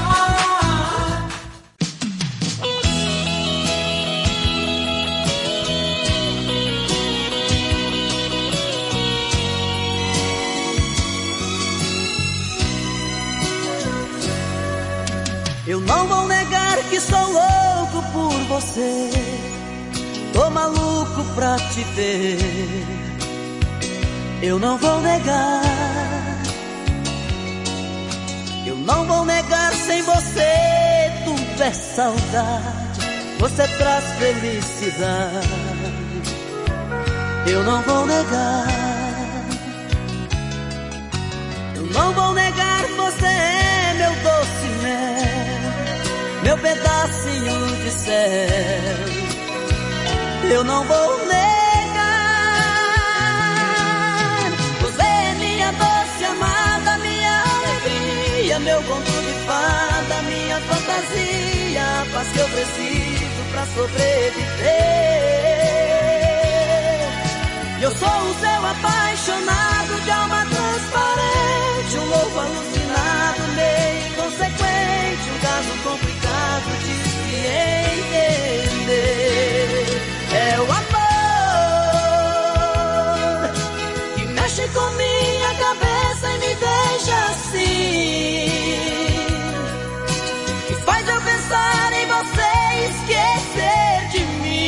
Eu não vou negar que sou louco por você. Tô maluco pra te ver. Eu não vou negar. Eu não vou negar, sem você tudo é saudade. Você traz felicidade. Eu não vou negar. Eu não vou negar, você é meu doce mel, meu pedacinho de céu. Eu não vou negar. Você é minha doce amada, minha alegria, meu conto de fada, minha fantasia, a paz que eu preciso pra sobreviver. Eu sou o seu apaixonado, de alma transparente, um louco alucinado, meio inconsequente, um caso complicado de se entender. É o amor que mexe com minha cabeça e me deixa assim, que faz eu pensar em você e esquecer de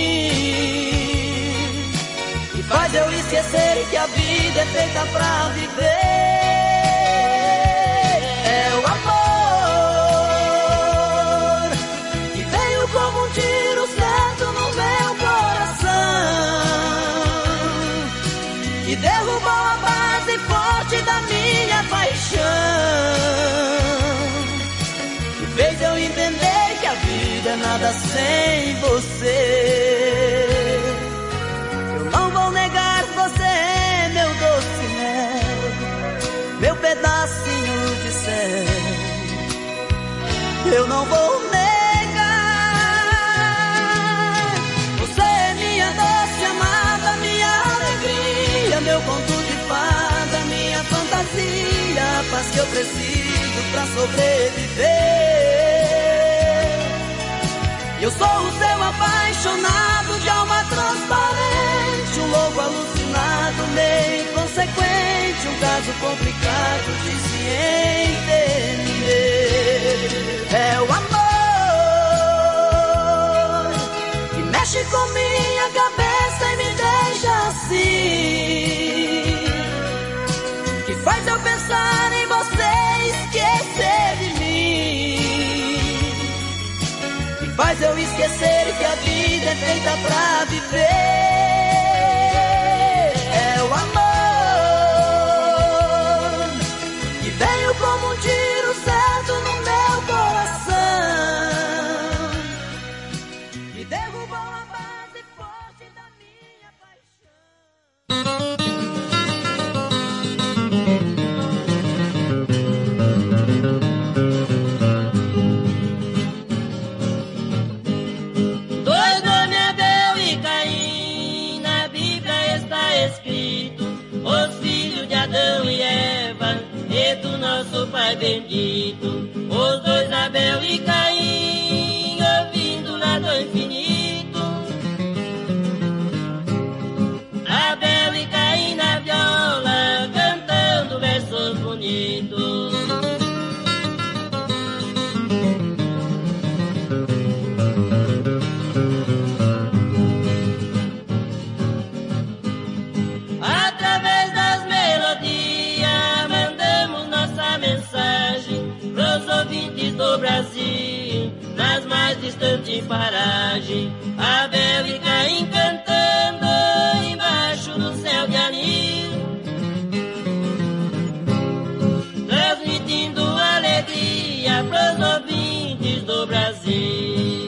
mim, que faz eu esquecer que a vida é feita pra viver. É o amor que veio como um tiro certo no meu coração, que derrubou a base forte da minha paixão, que fez eu entender que a vida é nada sem você. Eu não vou negar, você é meu doce mel, meu pedacinho de céu. Eu não vou negar. Você é minha doce amada, minha alegria, meu conto de fada, minha fantasia, a paz forças que eu preciso pra sobreviver. Eu sou o seu apaixonado de alma transparente, um louco alucinado, meio inconsequente, um caso complicado de se entender. É o amor que mexe com minha cabeça e me deixa assim, que faz eu pensar em você e esquecer de mim, que faz eu esquecer que a vida é feita pra viver. É o amor que veio como um tiro certo no meu coração, que derrubou a base forte da minha paixão. Dois nomes, Abel e Caim, na Bíblia está escrito, os filhos de Adão e Eva, e do nosso Pai bendito. Os dois, Abel e Caim, ouvindo lá do infinito. Abel e Caim na viola, cantando versos bonitos. Através das melodias, mandamos nossa mensagem pros ouvintes do Brasil, nas mais distantes paragens. Abel e Caim cantando embaixo do céu de anil, transmitindo alegria pros ouvintes do Brasil.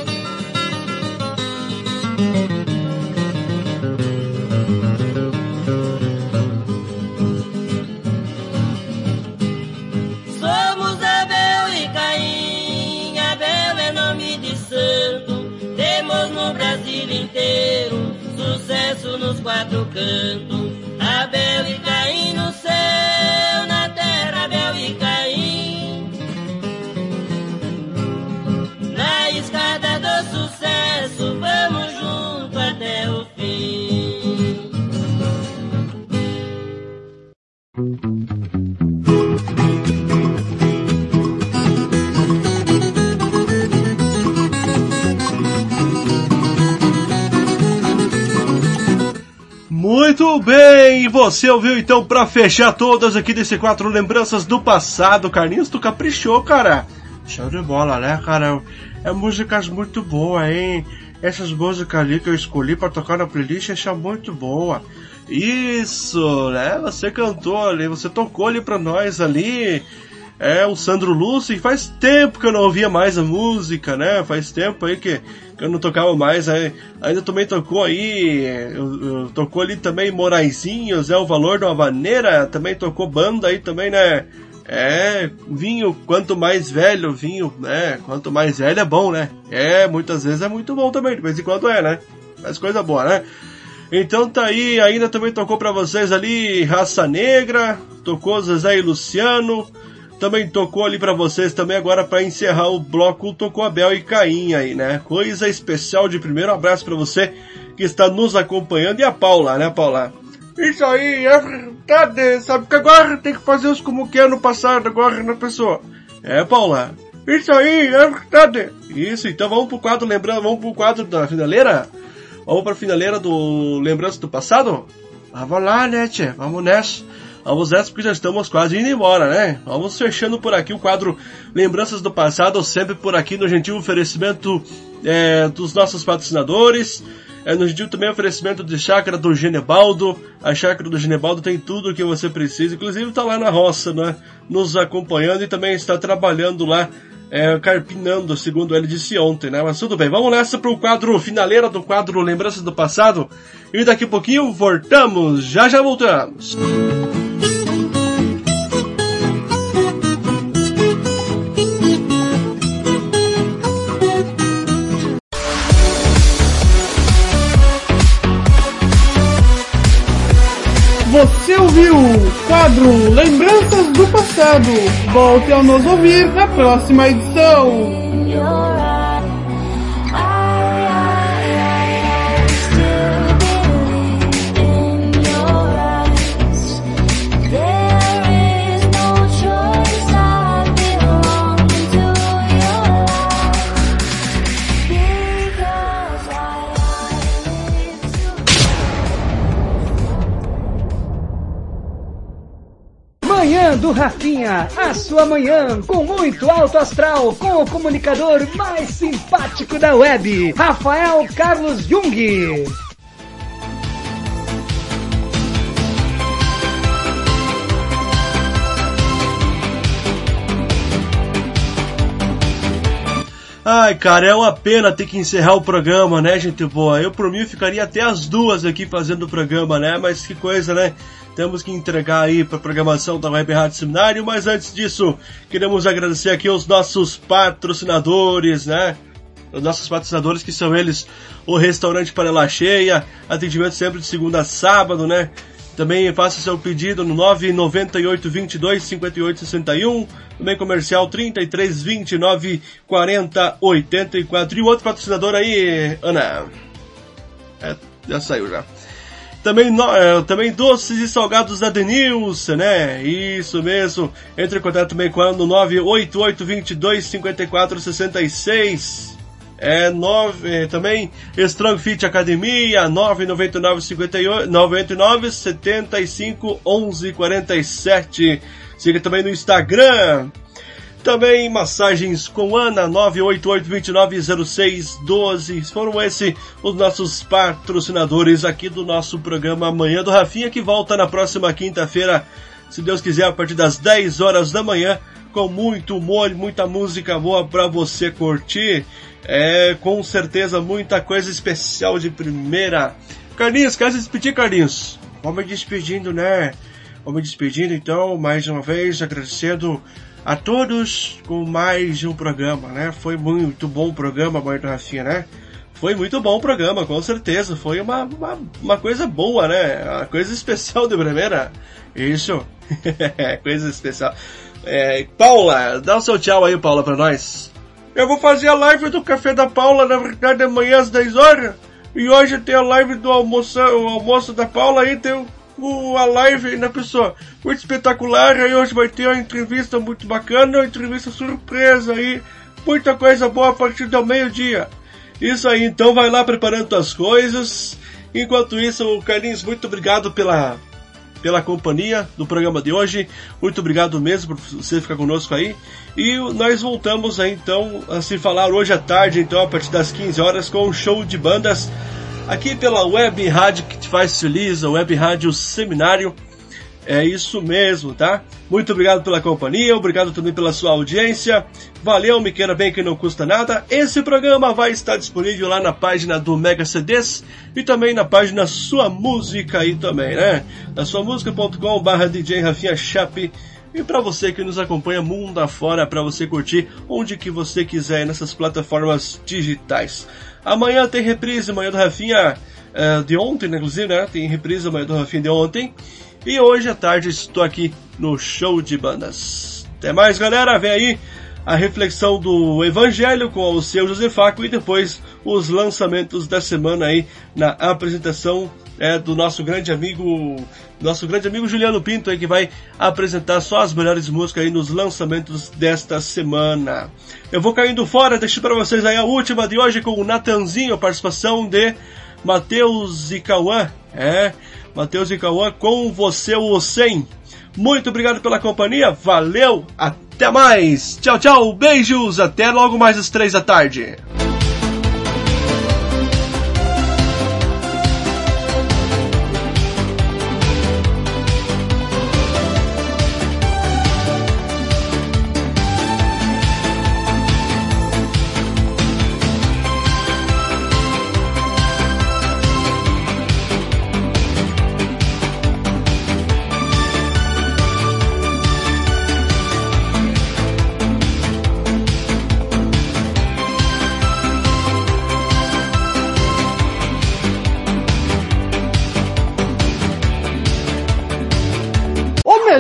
Somos Abel e Caim, Abel é nome de santo, temos no Brasil inteiro sucesso nos quatro cantos. Abel e Caim no céu, na terra Abel e Caim, na escada do sucesso, vamos junto até o fim. Muito bem, você ouviu então pra fechar todas aqui desse quatro lembranças do passado. Carlinhos, tu caprichou, cara. Show de bola, né, cara? É músicas muito boas, hein? Essas músicas ali que eu escolhi pra tocar na playlist, achei muito boa. Isso, né? Você cantou ali, você tocou ali pra nós ali. É, o Sandro Lúcio, e faz tempo que eu não ouvia mais a música, né? Faz tempo aí que, que eu não tocava mais, aí, ainda também tocou aí, eu, eu, tocou ali também Moraizinhos, é o Valor de uma Vaneira, também tocou banda aí também, né? É, vinho, quanto mais velho, vinho, né? Quanto mais velho é bom, né? É, muitas vezes é muito bom também, de vez em quando é, né? Mas coisa boa, né? Então tá aí, ainda também tocou pra vocês ali Raça Negra, tocou Zezé e Luciano, também tocou ali pra vocês também agora pra encerrar o bloco, tocou Abel e Caim aí, né? Coisa especial de primeiro, um abraço pra você que está nos acompanhando, e a Paula, né, Paula? Isso aí, é verdade, sabe que agora tem que fazer os como que é no passado, agora, né, pessoa? É, Paula? Isso aí, é verdade. Isso, então vamos pro quadro, lembrando, vamos pro quadro da finaleira? Vamos pra finaleira do Lembrança do Passado? Vamos lá, né, tchê? Vamos nessa. Vamos nessa porque já estamos quase indo embora, né? Vamos fechando por aqui o quadro Lembranças do Passado, sempre por aqui no gentil oferecimento é, dos nossos patrocinadores. É, no gentil também oferecimento de chácara do Genebaldo. A chácara do Genebaldo tem tudo o que você precisa, inclusive está lá na roça, né? Nos acompanhando e também está trabalhando lá, é, carpinando, segundo ele disse ontem, né? Mas tudo bem, vamos nessa para o quadro finaleira do quadro Lembranças do Passado. E daqui a pouquinho voltamos, já já voltamos. Você ouviu o quadro Lembranças do Passado. Volte a nos ouvir na próxima edição. Manhã do Rafinha, a sua manhã com muito alto astral, com o comunicador mais simpático da web, Rafael Carlos Jung. Ai, cara, é uma pena ter que encerrar o programa, né, gente boa? Eu, por mim, ficaria até as duas aqui fazendo o programa, né? Mas que coisa, né? Temos que entregar aí para a programação da Web Rádio Seminário, mas antes disso, queremos agradecer aqui aos nossos patrocinadores, né? Os nossos patrocinadores, que são eles, o Restaurante Panela Cheia, atendimento sempre de segunda a sábado, né? Também faça seu pedido no nove nove oito, vinte e dois, cinquenta e oito, sessenta e um, também comercial trinta e três, vinte e nove, quarenta, oitenta e quatro. E o outro patrocinador aí, Ana? É, já saiu já. Também, no, é, também doces e salgados da Denilson, né? Isso mesmo. Entre em contato também com ela no nove oito oito, vinte e dois, cinquenta e quatro, sessenta e seis. É, nove, é, também Strong Fit Academia, nove nove nove, cinquenta e oito, noventa e nove, setenta e cinco, onze, quarenta e sete. Siga também no Instagram. Também Massagens com Ana, nove oito oito, vinte e nove, zero seis, doze. Foram esses os nossos patrocinadores aqui do nosso programa Manhã do Rafinha, que volta na próxima quinta-feira, se Deus quiser, a partir das dez horas da manhã, com muito humor, muita música boa pra você curtir. É, com certeza, muita coisa especial de primeira. Carlinhos, quer se despedir, Carlinhos? Vamos me despedindo, né? Vamos me despedindo, então, mais uma vez, agradecendo a todos com mais um programa, né? Foi muito bom o programa, Manhã do Rafinha, né? Foi muito bom o programa, com certeza. Foi uma, uma, uma coisa boa, né? Uma coisa especial de primeira. Isso. Coisa especial. É, Paula, dá o seu tchau aí, Paula, pra nós. Eu vou fazer a live do Café da Paula, na verdade, amanhã às dez horas. E hoje tem a live do almoço, o almoço da Paula, aí tem o, a live, né, pessoal? Muito espetacular. Aí hoje vai ter uma entrevista muito bacana, uma entrevista surpresa aí. Muita coisa boa a partir do meio-dia. Isso aí, então vai lá preparando as coisas. Enquanto isso, Carlinhos, muito obrigado pela... pela companhia do programa de hoje. Muito obrigado mesmo por você ficar conosco aí. E nós voltamos aí então a se falar hoje à tarde, então a partir das quinze horas, com um show de bandas aqui pela Web Rádio que te faz feliz, a Web Rádio Seminário. É isso mesmo, tá? Muito obrigado pela companhia, obrigado também pela sua audiência. Valeu, me queira bem, que não custa nada. Esse programa vai estar disponível lá na página do Mega C Ds e também na página Sua Música aí também, né? na sua música ponto com barra D J Rafinha Chape. E para você que nos acompanha mundo afora, para você curtir onde que você quiser nessas plataformas digitais. Amanhã tem reprise, Manhã do Rafinha uh, de ontem, né? Inclusive, né? Tem reprise Manhã do Rafinha de ontem. E hoje à tarde estou aqui no Show de Bandas. Até mais, galera. Vem aí a reflexão do Evangelho com o seu Josefaco e depois os lançamentos da semana aí na apresentação é, do nosso grande amigo, nosso grande amigo Juliano Pinto aí, que vai apresentar só as melhores músicas aí nos lançamentos desta semana. Eu vou caindo fora, deixo para vocês aí a última de hoje com o Natanzinho, a participação de Matheus e Cauã. É, Matheus e Cauã, com você o cem. Muito obrigado pela companhia, valeu, até mais, tchau, tchau, beijos, até logo mais às três da tarde.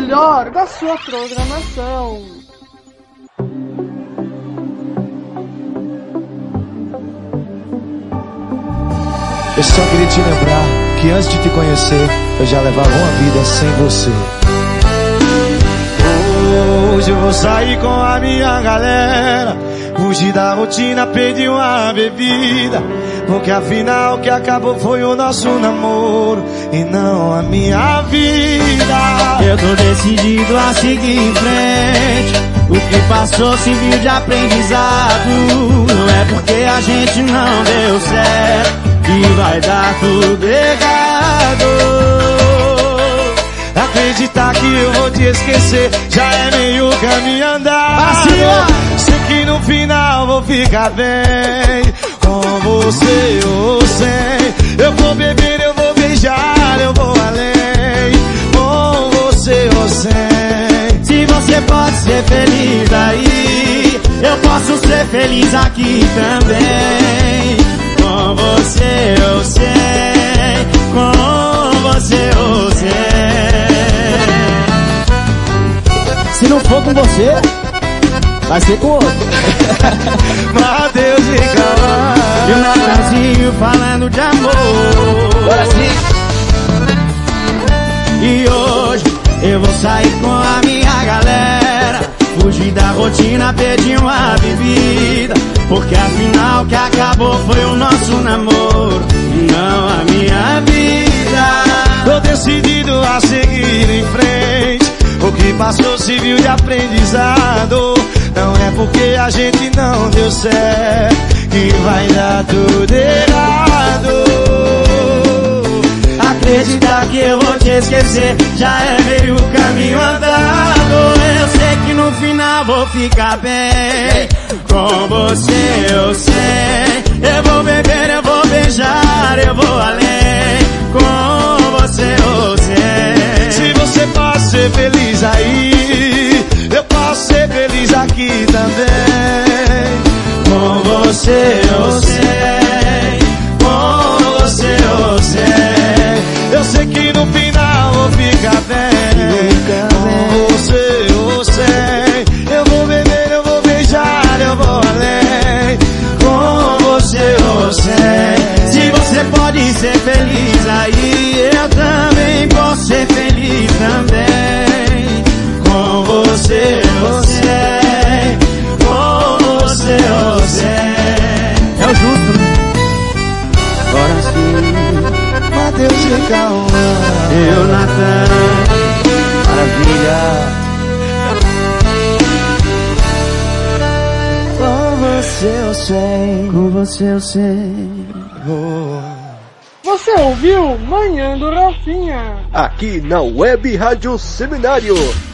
melhor da sua programação. Eu só queria te lembrar que antes de te conhecer, eu já levava uma vida sem você. Hoje eu vou sair com a minha galera, fugir da rotina, pedir uma bebida, porque afinal o que acabou foi o nosso namoro e não a minha vida. Eu tô decidido a seguir em frente, o que passou serviu de aprendizado. Não é porque a gente não deu certo que vai dar tudo errado. Acreditar que eu vou te esquecer já é meio caminho andado. Sei que no final vou ficar bem, com você ou sem. Eu vou beber, eu vou beijar, eu vou além, com você ou sem. Se você pode ser feliz aí, eu posso ser feliz aqui também. Com você eu sei, com você eu sei. Se não for com você, vai ser com outro. Mateus e Cauã e o Natanzinho falando de amor. Agora sim. E hoje eu vou sair com a minha galera, fugir da rotina, pedir uma bebida, porque afinal o que acabou foi o nosso namoro e não a minha vida. Tô decidido a seguir em frente, o que passou serviu de aprendizado. Não é porque a gente não deu certo que vai dar tudo errado. Acreditar que eu vou te esquecer já é meio caminho andado. Eu sei que no final vou ficar bem, com você eu sei. Eu vou beber, eu vou beijar, eu vou além, com você eu sei. Se você pode ser feliz aí, eu posso ser feliz aqui também. Com você eu sei, com você eu sei. Eu sei que no final vou ficar bem, com você eu sei. Eu vou beber, eu vou beijar, eu vou além, com você eu sei. Se você pode ser feliz aí, eu também posso ser feliz também. Com você eu sei, com você eu sei. É o justo, né? Agora sim, Mateus e Cauã e o Natan, maravilha. Com você eu sei, com você eu sei. Oh. Você ouviu Manhã do Rafinha? Aqui na Web Rádio Seminário.